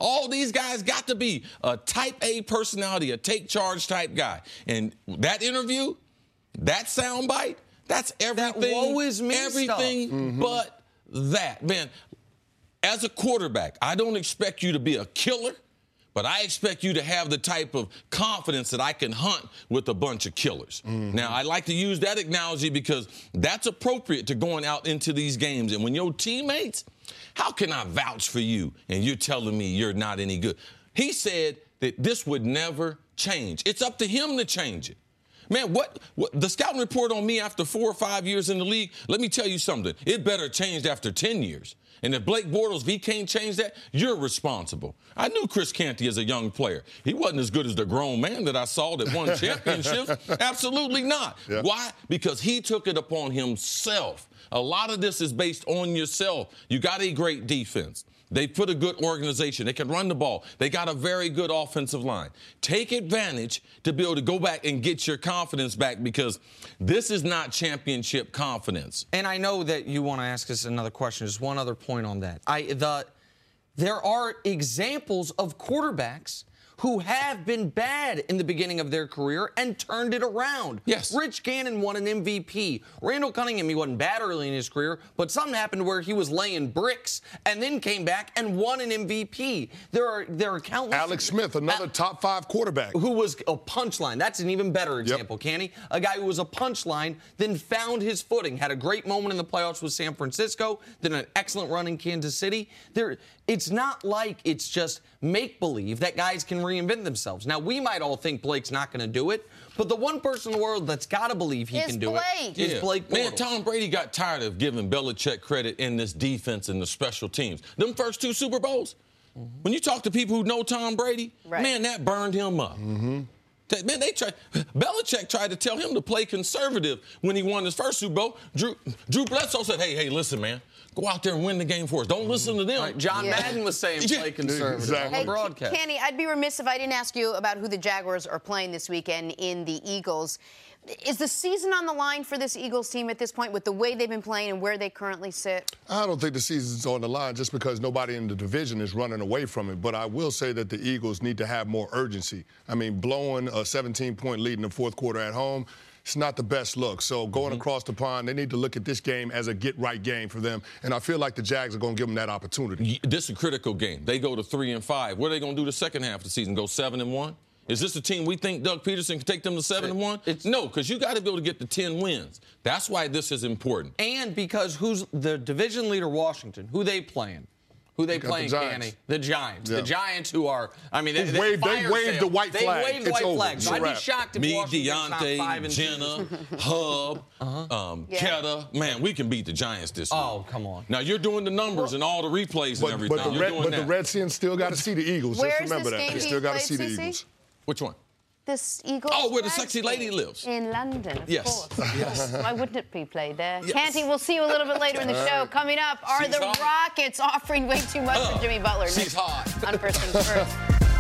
All these guys got to be a type A personality, a take charge type guy. And that interview, that soundbite, that's everything. That woe is me everything stuff. Mm-hmm. but that. Man, as a quarterback, I don't expect you to be a killer, but I expect you to have the type of confidence that I can hunt with a bunch of killers. Mm-hmm. Now, I like to use that analogy because that's appropriate to going out into these games. And when your teammates, how can I vouch for you and you're telling me you're not any good? He said that this would never change. It's up to him to change it. Man, what, what the scouting report on me after four or five years in the league, let me tell you something. It better change after ten years. And if Blake Bortles, if he can't change that, you're responsible. I knew Chris Canty as a young player. He wasn't as good as the grown man that I saw that won championships. Absolutely not. Yeah. Why? Because he took it upon himself. A lot of this is based on yourself. You got a great defense. They put a good organization. They can run the ball. They got a very good offensive line. Take advantage to be able to go back and get your confidence back because this is not championship confidence. And I know that you want to ask us another question. Just one other point on that. I the there are examples of quarterbacks who have been bad in the beginning of their career and turned it around. Yes. Rich Gannon won an M V P. Randall Cunningham, he wasn't bad early in his career, but something happened where he was laying bricks and then came back and won an M V P. There are there are countless. Alex Smith, another Al- top five quarterback. Who was a punchline. That's an even better example, yep. Canny. A guy who was a punchline, then found his footing, had a great moment in the playoffs with San Francisco, then an excellent run in Kansas City. There, it's not like it's just make-believe that guys can reinvent themselves. Now, we might all think Blake's not going to do it, but the one person in the world that's got to believe he is can do Blake. it is yeah. Blake Bortles. Man, Tom Brady got tired of giving Belichick credit in this defense and the special teams. Them first two Super Bowls, mm-hmm. when you talk to people who know Tom Brady, right. man, that burned him up. Mm-hmm. Man, they tried. Belichick tried to tell him to play conservative when he won his first Super Bowl. Drew, Drew Bledsoe said, hey, hey, listen, man. Go out there and win the game for us. Don't listen to them. Right. John yeah. Madden was saying play conservative exactly. on the broadcast. Canny, I'd be remiss if I didn't ask you about who the Jaguars are playing this weekend in the Eagles. Is the season on the line for this Eagles team at this point with the way they've been playing and where they currently sit? I don't think the season's on the line just because nobody in the division is running away from it. But I will say that the Eagles need to have more urgency. I mean, blowing a seventeen-point lead in the fourth quarter at home, it's not the best look. So going mm-hmm. across the pond, they need to look at this game as a get-right game for them. And I feel like the Jags are going to give them that opportunity. This is a critical game. They go to three and five. What are they going to do the second half of the season? Go seven and one? Is this a team we think Doug Peterson can take them to seven and one? It's, no, because you got to be able to get to ten wins. That's why this is important. And because who's the division leader, Washington? Who they playing? Who they playing, the Canny? The Giants. Yeah. The Giants who are, I mean, they, they, waved, they waved the white they flag. They waved the white flag. So I'd be shocked if Me, Washington's not five Deontay, and Jenna, Hub, uh-huh. um, yeah. Ketta. Man, we can beat the Giants this week. Oh, come on. Now, you're doing the numbers well, and all the replays but, and everything. But the, Red, but the Redskins still got to see the Eagles. Where's Just remember this that. Game They still got to see the C C? Eagles. Which one? This Eagles. Oh, where the sexy lady lives. In London, of yes. course. Yes. Why wouldn't it be played there? Yes. Canty, we'll see you a little bit later in the show. Coming up, are She's the hot. Rockets offering way too much uh, for Jimmy Butler? She's hot. On First Things First.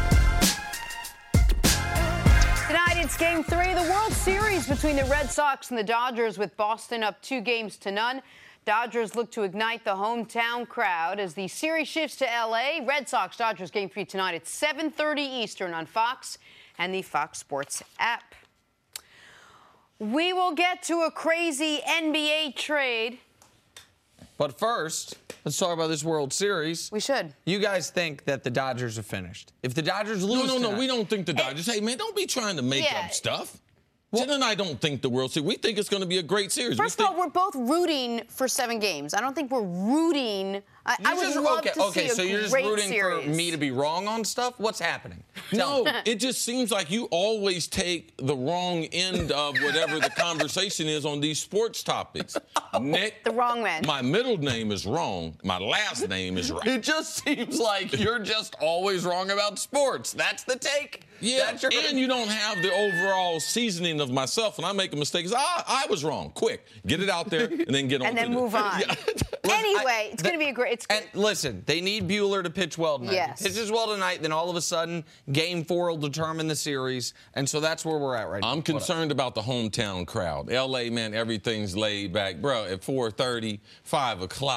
Tonight, it's Game three of the World Series between the Red Sox and the Dodgers, with Boston up two games to none. Dodgers look to ignite the hometown crowd as the series shifts to L A. Red Sox-Dodgers Game three tonight at seven thirty Eastern on Fox and the Fox Sports app. We will get to a crazy N B A trade. But first, let's talk about this World Series. We should. You guys think that the Dodgers are finished. If the Dodgers lose No, no, no, tonight, we don't think the Dodgers. Hey, man, don't be trying to make Yeah. up stuff. Jen and I don't think the World Series. We think it's going to be a great series. First we of think, all, we're both rooting for seven games. I don't think we're rooting. I, I would just, love okay, to okay, see a so you're just great rooting series. for me to be wrong on stuff? What's happening? Tell No, me. it just seems like you always take the wrong end of whatever the conversation is on these sports topics. Nick, The wrong man. My middle name is wrong. My last name is right. It just seems like you're just always wrong about sports. That's the take. Yeah, That's your... and you don't have the overall seasoning of myself. When I make a mistake, it's, ah, I was wrong. Quick, get it out there, and then get on. And then to move the, on. Yeah. Anyway, I, it's going to be a great. It's and listen, they need Bueller to pitch well tonight. Yes. If he pitches well tonight, then all of a sudden, Game Four will determine the series, and so that's where we're at right now. I'm What concerned up? about the hometown crowd. L A, man, everything's laid back, bro. At four thirty, five o'clock.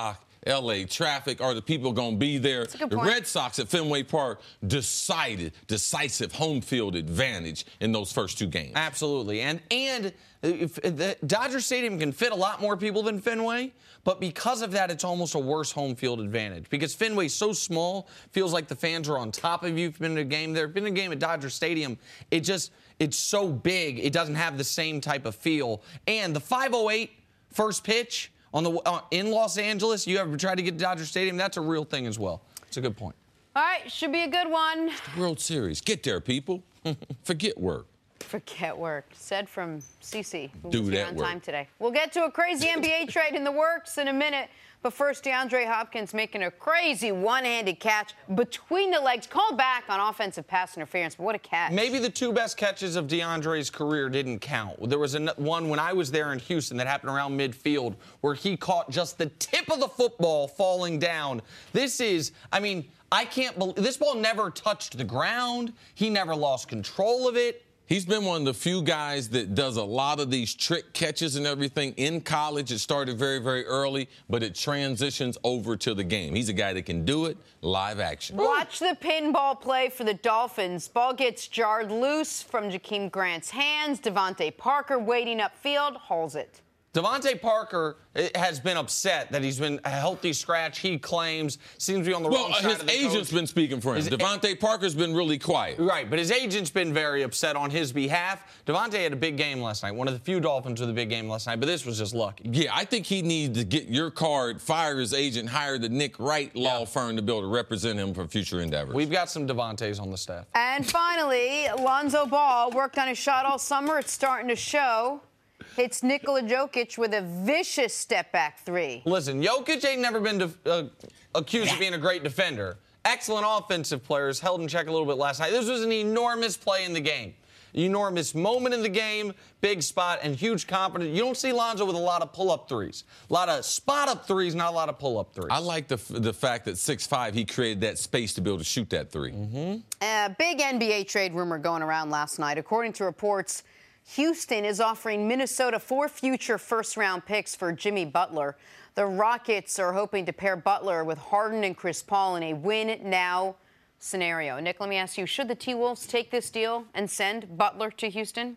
L A traffic? Are the people going to be there? The point. Red Sox at Fenway Park decided, decisive home field advantage in those first two games. Absolutely. And, and if the Dodger Stadium can fit a lot more people than Fenway, but because of that, it's almost a worse home field advantage because Fenway's so small, feels like the fans are on top of you. If you've been in a game there, been in a game at Dodger Stadium, it just, it's so big, it doesn't have the same type of feel. And the five oh eight first pitch on the uh, in Los Angeles, you ever tried to get to Dodger Stadium, that's a real thing as well. It's a good point. All right, should be a good one. World Series. Get there, people. Forget work. Forget work. Said from Cece, who Do was that here on work. time today. We'll get to a crazy N B A trade in the works in a minute. But first, DeAndre Hopkins making a crazy one-handed catch between the legs. Called back on offensive pass interference, but what a catch. Maybe the two best catches of DeAndre's career didn't count. There was a, one when I was there in Houston that happened around midfield where he caught just the tip of the football falling down. This is, I mean, I can't believe, this ball never touched the ground. He never lost control of it. He's been one of the few guys that does a lot of these trick catches and everything. In college, it started very, very early, but it transitions over to the game. He's a guy that can do it live action. Watch the pinball play for the Dolphins. Ball gets jarred loose from Jakeem Grant's hands. Devontae Parker waiting upfield, hauls it. Devontae Parker has been upset that he's been a healthy scratch, he claims. Seems to be on the well, wrong side his of the agent's coach. been speaking for him. His Devontae Parker's been really quiet. Right, but his agent's been very upset on his behalf. Devontae had a big game last night, one of the few Dolphins with a big game last night, but this was just lucky. Yeah, I think he needs to get your card, fire his agent, hire the Nick Wright law yeah. firm to be able to represent him for future endeavors. We've got some Devontaes on the staff. And finally, Lonzo Ball worked on his shot all summer. It's starting to show. Hits Nikola Jokic with a vicious step-back three. Listen, Jokic ain't never been def- uh, accused of being a great defender. Excellent offensive players, held in check a little bit last night. This was an enormous play in the game. Enormous moment in the game, big spot, and huge confidence. You don't see Lonzo with a lot of pull-up threes. A lot of spot-up threes, not a lot of pull-up threes. I like the the fact that six five, he created that space to be able to shoot that three. Mm-hmm. A big N B A trade rumor going around last night. According to reports, Houston is offering Minnesota four future first-round picks for Jimmy Butler. The Rockets are hoping to pair Butler with Harden and Chris Paul in a win-now scenario. Nick, let me ask you, should the T-Wolves take this deal and send Butler to Houston?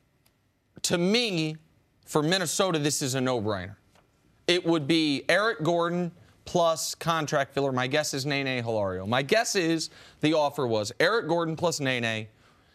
To me, for Minnesota, this is a no-brainer. It would be Eric Gordon plus contract filler. My guess is Nene Hilario. My guess is the offer was Eric Gordon plus Nene,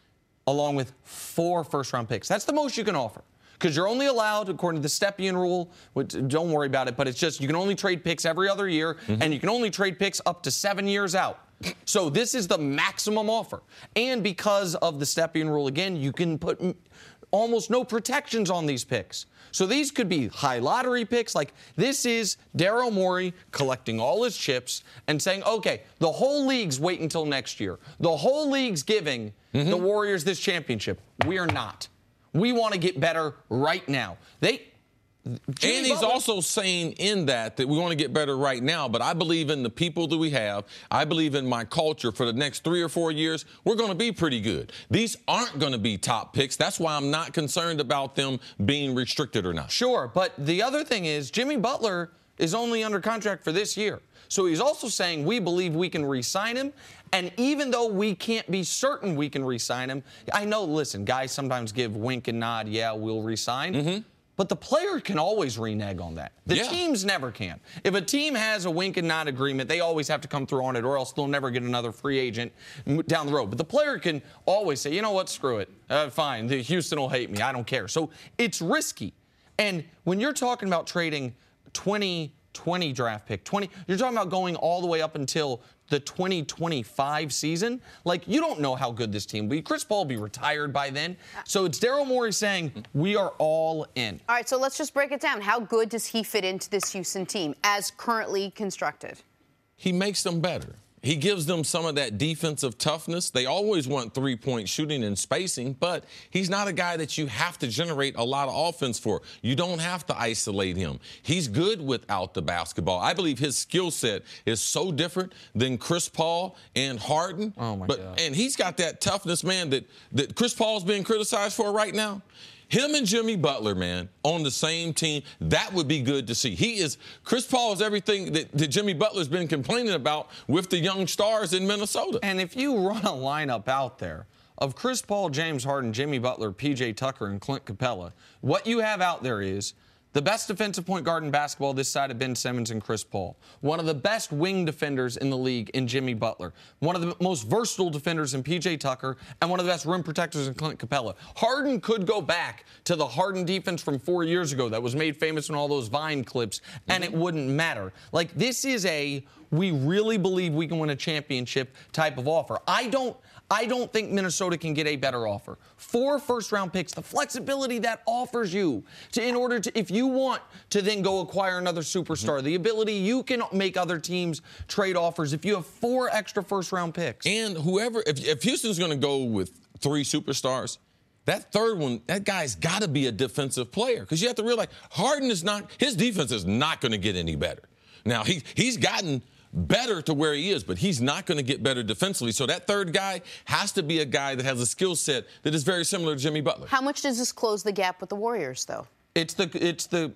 along with four first-round picks. That's the most you can offer. Because you're only allowed, according to the Stepien rule, which, don't worry about it, but it's just you can only trade picks every other year, mm-hmm. and you can only trade picks up to seven years out. So this is the maximum offer. And because of the Stepien rule, again, you can put almost no protections on these picks. So these could be high lottery picks. Like, this is Daryl Morey collecting all his chips and saying, okay, the whole league's waiting until next year. The whole league's giving mm-hmm. the Warriors this championship. We are not. We want to get better right now. They... Jimmy and he's Butler. also saying in that that we want to get better right now, but I believe in the people that we have. I believe in my culture for the next three or four years. We're going to be pretty good. These aren't going to be top picks. That's why I'm not concerned about them being restricted or not. Sure, but the other thing is Jimmy Butler is only under contract for this year. So he's also saying we believe we can re-sign him. And even though we can't be certain we can re-sign him, I know, listen, guys sometimes give wink and nod, yeah, we'll re-sign. Mm-hmm. But the player can always renege on that. The yeah. teams never can. If a team has a wink and nod agreement, they always have to come through on it, or else they'll never get another free agent down the road. But the player can always say, you know what, screw it. Uh, fine, the Houston will hate me. I don't care. So it's risky. And when you're talking about trading twenty twenty draft pick, twenty, you're talking about going all the way up until the twenty twenty-five season. Like, you don't know how good this team will be. Chris Paul will be retired by then. So it's Daryl Morey saying, we are all in. All right, so let's just break it down. How good does he fit into this Houston team as currently constructed? He makes them better. He gives them some of that defensive toughness. They always want three-point shooting and spacing, but he's not a guy that you have to generate a lot of offense for. You don't have to isolate him. He's good without the basketball. I believe his skill set is so different than Chris Paul and Harden. Oh, my but, God. And he's got that toughness, man, that, that Chris Paul's being criticized for right now. Him and Jimmy Butler, man, on the same team, that would be good to see. He is, Chris Paul is everything that, that Jimmy Butler's been complaining about with the young stars in Minnesota. And if you run a lineup out there of Chris Paul, James Harden, Jimmy Butler, P J Tucker, and Clint Capella, what you have out there is the best defensive point guard in basketball this side of Ben Simmons and Chris Paul. One of the best wing defenders in the league in Jimmy Butler. One of the most versatile defenders in P J Tucker. And one of the best rim protectors in Clint Capella. Harden could go back to the Harden defense from four years ago that was made famous in all those Vine clips, and mm-hmm. it wouldn't matter. Like, this is a we really believe we can win a championship type of offer. I don't... I don't think Minnesota can get a better offer. Four first-round picks, the flexibility that offers you to, in order to, if you want to then go acquire another superstar, mm-hmm. the ability you can make other teams trade offers if you have four extra first-round picks. And whoever, if, if Houston's going to go with three superstars, that third one, that guy's got to be a defensive player because you have to realize Harden is not, his defense is not going to get any better. Now, he he's gotten better to where he is, but he's not going to get better defensively. So that third guy has to be a guy that has a skill set that is very similar to Jimmy Butler. How much does this close the gap with the Warriors, though? It's the it's the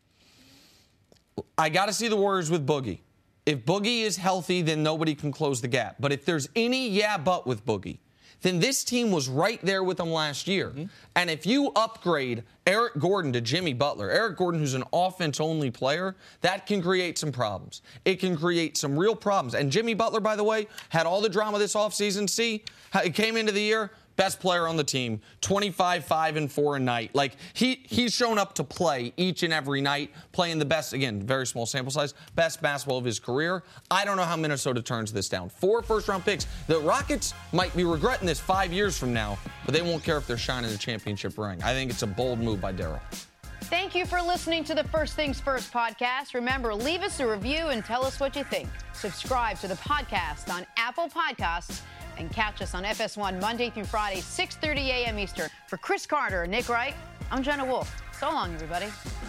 I got to see the Warriors with Boogie. If Boogie is healthy, then nobody can close the gap. But if there's any yeah but with Boogie, then this team was right there with them last year. Mm-hmm. And if you upgrade Eric Gordon to Jimmy Butler, Eric Gordon, who's an offense-only player, that can create some problems. It can create some real problems. And Jimmy Butler, by the way, had all the drama this offseason. See, he came into the year, best player on the team, twenty-five, five, and four a night. Like, he he's shown up to play each and every night, playing the best, again, very small sample size, best basketball of his career. I don't know how Minnesota turns this down. Four first-round picks. The Rockets might be regretting this five years from now, but they won't care if they're shining a championship ring. I think it's a bold move by Daryl. Thank you for listening to the First Things First podcast. Remember, leave us a review and tell us what you think. Subscribe to the podcast on Apple Podcasts and catch us on F S one Monday through Friday, six thirty a.m. Eastern. For Chris Carter and Nick Wright, I'm Jenna Wolf. So long, everybody.